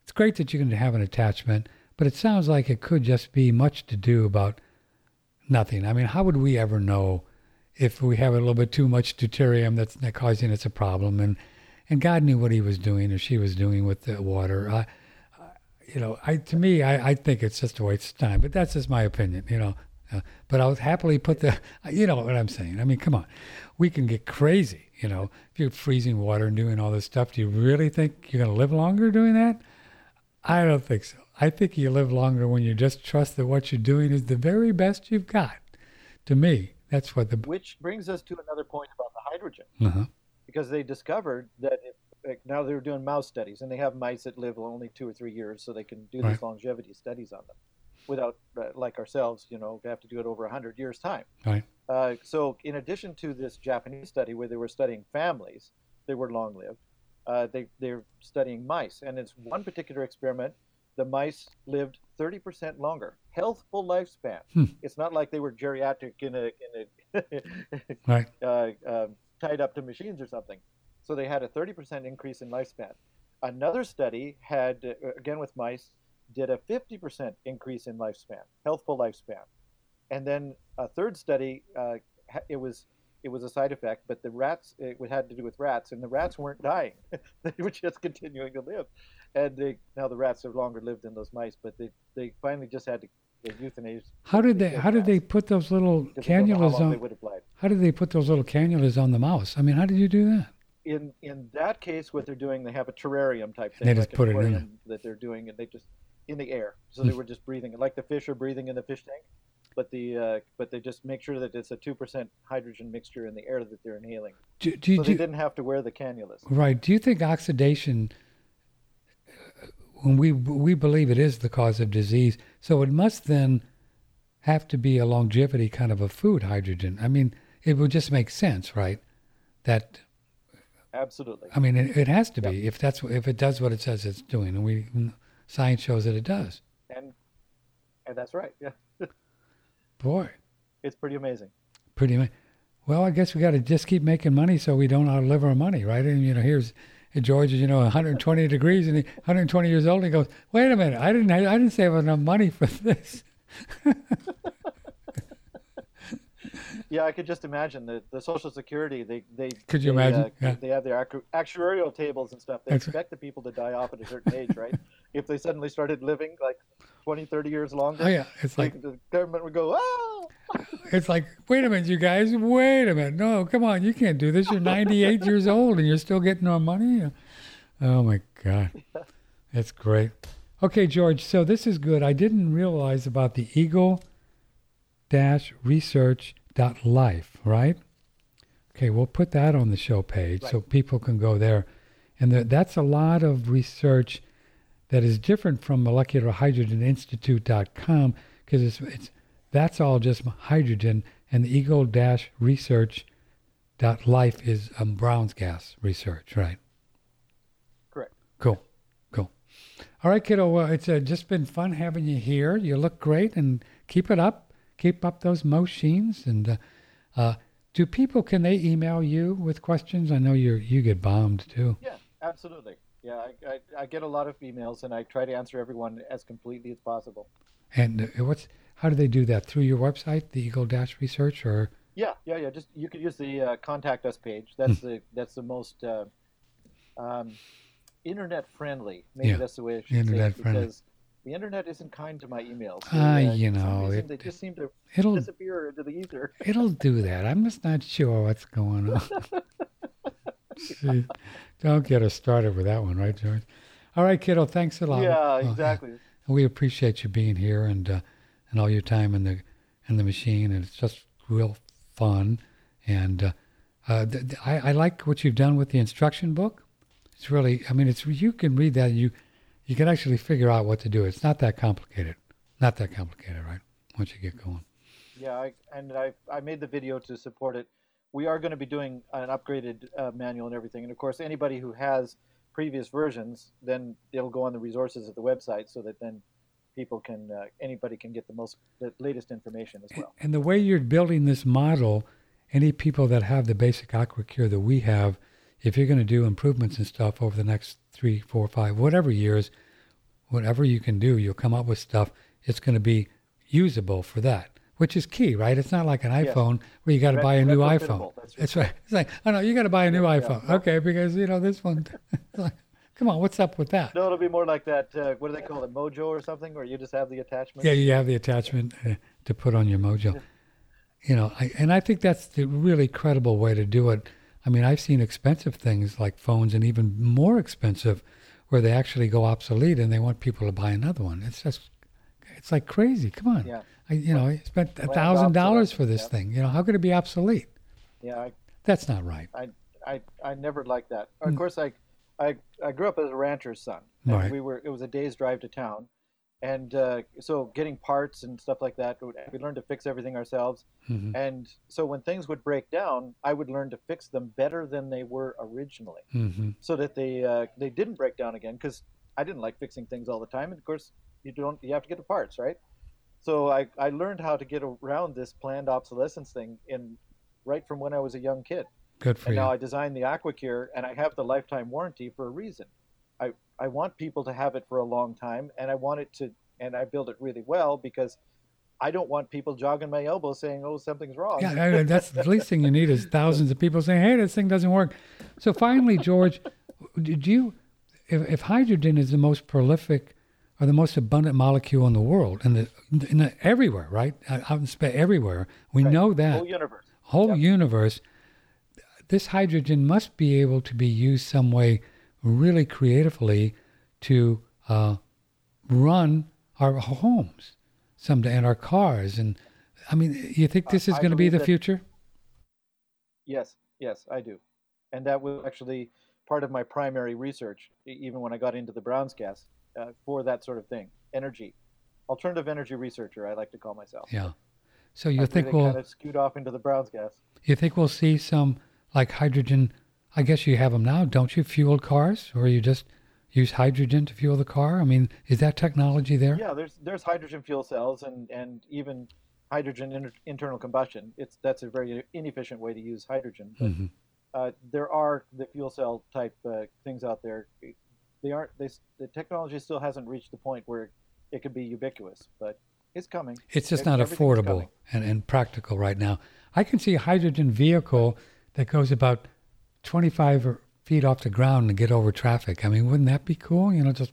it's great that you can have an attachment, but it sounds like it could just be much to do about nothing. I mean, how would we ever know if we have a little bit too much deuterium that's not causing us a problem? And and God knew what he was doing or she was doing with the water. I, you know, I to me, I, I think it's just a waste of time. But that's just my opinion, you know. Uh, but I would happily put the, you know what I'm saying. I mean, come on. We can get crazy, you know. If you're freezing water and doing all this stuff, do you really think you're going to live longer doing that? I don't think so. I think you live longer when you just trust that what you're doing is the very best you've got. To me, that's what the... Which brings us to another point about the hydrogen. Uh-huh. Because they discovered that if, like, now they're doing mouse studies, and they have mice that live only two or three years, so they can do Right. these longevity studies on them without, uh, like ourselves, you know, they have to do it over one hundred years' time. Right. Uh, so in addition to this Japanese study where they were studying families, they were long-lived, uh, they, they're studying mice. And it's one particular experiment, the mice lived thirty percent longer, healthful lifespan. Hmm. It's not like they were geriatric in a, in a Right. uh, uh, tied up to machines or something. So they had a thirty percent increase in lifespan. Another study had, uh, again with mice, did a fifty percent increase in lifespan, healthful lifespan. And then a third study, uh, it was it was a side effect, but the rats, it had to do with rats, and the rats weren't dying. They were just continuing to live. And they, now the rats have longer lived than those mice, but they, they finally just had to euthanize. How did they How did they put those little cannulas on? They would have lied. How did they put those little cannulas on the mouse? I mean, how did you do that? In in that case, what they're doing, they have a terrarium type thing. They just like put an it in aquarium that they're doing, and they just in the air. So they were just breathing, like the fish are breathing in the fish tank, but the uh, but they just make sure that it's a two percent hydrogen mixture in the air that they're inhaling. Do, do, so do, they didn't have to wear the cannulas. Right. Do you think oxidation, when we we believe it is the cause of disease, so it must then have to be a longevity kind of a food, hydrogen? I mean, it would just make sense, right? That Absolutely. I mean, it, it has to be Yep. if that's if it does what it says it's doing, and we science shows that it does. And and that's right. Yeah. Boy, It's pretty amazing. pretty much. Well, I guess we got to just keep making money so we don't outlive our money, right? And you know, here's George is you know one hundred twenty degrees and he, one hundred twenty years old, and he goes, "Wait a minute, I didn't I didn't save enough money for this." Yeah, I could just imagine that the Social Security, they they Could you they, imagine? uh, Yeah. they have their actu- actuarial tables and stuff. They That's right. expect the people to die off at a certain age, right? If they suddenly started living like twenty, thirty years longer, Oh yeah, it's like the government would go, "Ah!" it's like, wait a minute, you guys, wait a minute, no, come on, you can't do this. You're ninety-eight years old and you're still getting our money. Oh my God, that's great. Okay, George. So this is good. I didn't realize about the Eagle Dash Research dot life, right? Okay, we'll put that on the show page so Right. people can go there. And the, that's a lot of research that is different from molecular hydrogen institute dot com because it's, it's that's all just hydrogen, and the Eagle Dash Research dot life is um, Brown's gas research, right? Correct. Cool, cool. All right, kiddo. Well, it's uh, just been fun having you here. You look great, and keep it up. Keep up those machines. And uh, uh, do people, can they email you with questions? I know you you get bombed too. Yeah, absolutely. Yeah, I, I, I get a lot of emails, and I try to answer everyone as completely as possible. And uh, what's how do they do that? Through your website, the Eagle Dash Research, or? Yeah, yeah, yeah. Just you could use the uh, contact us page. That's the that's the most uh, um, internet friendly. Maybe Yeah, that's the way I should internet say it, friendly. because the internet isn't kind to my emails. Ah, They, uh, you for some know, reason, it- they just seem to It'll disappear into the ether. it'll do that. I'm just not sure what's going on. See, don't get us started with that one, right, George? All right, kiddo. Thanks a lot. Yeah, Oh, exactly. We appreciate you being here and uh, and all your time in the in the machine, and it's just real fun. And uh, uh, th- th- I, I like what you've done with the instruction book. It's really, I mean, it's you can read that and you you can actually figure out what to do. It's not that complicated, not that complicated, right? Once you get going. Yeah, I, and I I made the video to support it. We are going to be doing an upgraded uh, manual and everything, and of course, anybody who has previous versions, then it'll go on the resources of the website, so that then people can uh, anybody can get the most the latest information as well. And the way you're building this model, any people that have the basic AquaCure that we have, if you're going to do improvements and stuff over the next three, four, five, whatever years, whatever you can do, you'll come up with stuff. It's going to be usable for that, which is key, right? It's not like an Yes. iPhone where you got to Re- buy a new retrofittable, iPhone. that's That's right. It's like, oh no, you got to buy a new Yeah, iPhone. yeah. Okay, because you know this one. Like, come on, what's up with that? No, it'll be more like that. Uh, what do they call it, Mojo or something, where you just have the attachment? Yeah, you have the attachment uh, to put on your Mojo. You know, I, and I think that's the really credible way to do it. I mean, I've seen expensive things like phones, and even more expensive, where they actually go obsolete, and they want people to buy another one. It's just, it's like crazy. Come on, Yeah. I, you know, I spent a Planned thousand dollars for obsolescence, this yeah. thing. You know, how could it be obsolete? Yeah, I, That's not right. I, I, I never liked that. Of course, I, I, I grew up as a rancher's son. And Mm. Right. We were. It was a day's drive to town, and uh, so getting parts and stuff like that, we learned to fix everything ourselves. Mhm. And so when things would break down, I would learn to fix them better than they were originally, Mm-hmm. so that they uh, they didn't break down again. Because I didn't like fixing things all the time. And of course, you don't. You have to get the parts, right? So I, I learned how to get around this planned obsolescence thing in right from when I was a young kid. Good for And you. now I designed the AquaCure, and I have the lifetime warranty for a reason. I, I want people to have it for a long time, and I want it to, and I build it really well because I don't want people jogging my elbow saying, "Oh, something's wrong." Yeah, I mean, that's the least thing you need is thousands of people saying, "Hey, this thing doesn't work." So finally, George, did you, if, if hydrogen is the most prolific or the most abundant molecule in the world, in the, in the everywhere, right? Out in space, everywhere, we Right. know that Whole universe. whole Yep. universe. This hydrogen must be able to be used some way, really creatively, to uh, run our homes someday and our cars. And I mean, you think this is I going to be believe the that- future? Yes, yes, I do. And that was actually part of my primary research, e- even when I got into the Brown's gas, uh, for that sort of thing. Energy. Alternative energy researcher, I like to call myself. Yeah. So you I think really we'll kind of skewed off into the Brown's gas. you think we'll see some like hydrogen? I guess you have them now, don't you? Fueled cars, or you just use hydrogen to fuel the car? I mean, is that technology there? Yeah, there's there's hydrogen fuel cells and, and even hydrogen inter- internal combustion. It's that's a very inefficient way to use hydrogen. But Mhm. uh, there are the fuel cell type uh, things out there. They aren't. They, s- the technology still hasn't reached the point where it could be ubiquitous, but it's coming. It's just Ev- not everything's affordable coming. and, and practical right now. I can see a hydrogen vehicle that goes about twenty-five or- feet off the ground to get over traffic. I mean, wouldn't that be cool? You know, just.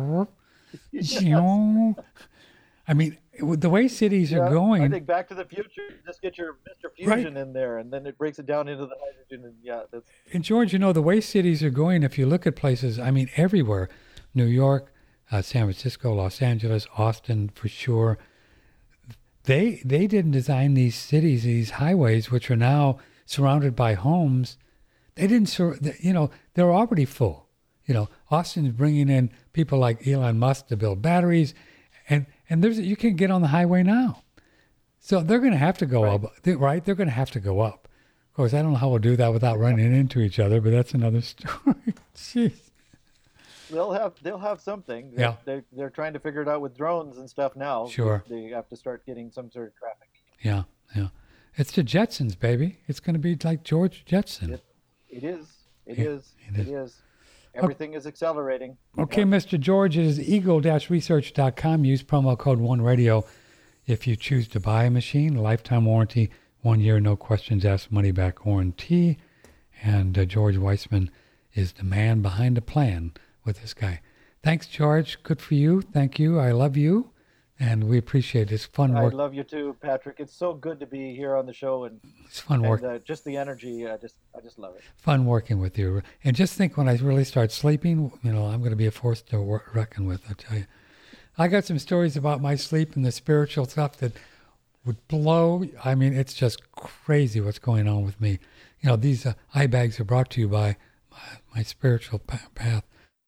I mean, with the way cities Yeah, are going. I think Back to the Future. Just get your Mister Fusion in there, and then it breaks it down into the hydrogen. And yeah, that's And George, you know, the way cities are going, if you look at places, I mean, everywhere, New York, uh, San Francisco, Los Angeles, Austin, for sure, they they didn't design these cities, these highways, which are now surrounded by homes. They didn't, sur- they- you know, they're already full. You know, Austin's bringing in people like Elon Musk to build batteries, and and there's you can get on the highway now. So they're going to have to go Right. up, they- right? They're going to have to go up. Of course, I don't know how we'll do that without running into each other, but that's another story. Jeez. they'll have they'll have something. Yeah. They're they're trying to figure it out with drones and stuff now. Sure. They have to start getting some sort of traffic. Yeah, yeah. It's the Jetsons, baby. It's going to be like George Jetson. It, it is. It Yeah, is. it It is. is. Everything is accelerating. Okay, Mister George, it is eagle dash research dot com. Use promo code one radio if you choose to buy a machine. Lifetime warranty, one year, no questions asked, money back warranty. And uh, George Weissman is the man behind the plan with this guy. Thanks, George. Good for you. Thank you. I love you. And we appreciate it. It's fun I work. love you too, Patrick. It's so good to be here on the show, and, It's fun work. and uh, just the energy. I just I just love it. Fun working with you. And just think, when I really start sleeping, you know, I'm going to be a force to wor- reckon with, I tell you. I got some stories about my sleep and the spiritual stuff that would blow. I mean, it's just crazy what's going on with me. You know, these uh, eye bags are brought to you by my, my spiritual pa- path.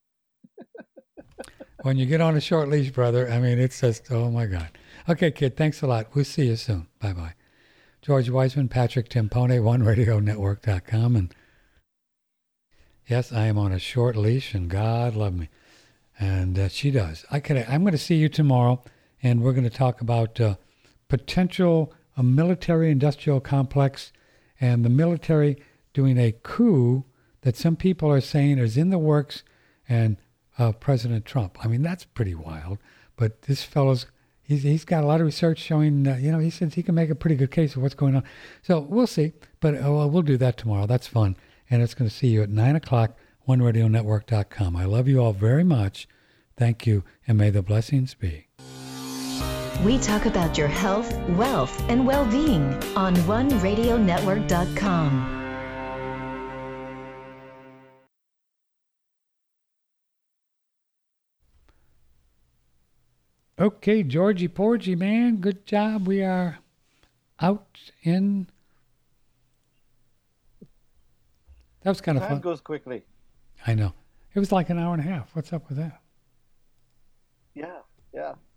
When you get on a short leash, brother, I mean, it's just, oh my God. Okay, kid, thanks a lot. We'll see you soon. Bye-bye. George Weissman, Patrick Timpone, one radio network dot com. And yes, I am on a short leash, and God love me. And uh, she does. I can, I'm going to see you tomorrow, and we're going to talk about uh, potential a military-industrial complex and the military doing a coup that some people are saying is in the works, and uh, President Trump. I mean, that's pretty wild. But this fellow's, he's, he's got a lot of research showing, uh, you know, he says he can make a pretty good case of what's going on. So we'll see. But uh, well, we'll do that tomorrow. That's fun. And it's going to see you at nine o'clock, one radio network dot com. I love you all very much. Thank you, and may the blessings be. We talk about your health, wealth, and well-being on one radio network dot com. Okay, Georgie Porgy, man, good job. We are out in. That was kind of Time fun. goes quickly. I know. It was like an hour and a half. What's up with that? Yeah, yeah.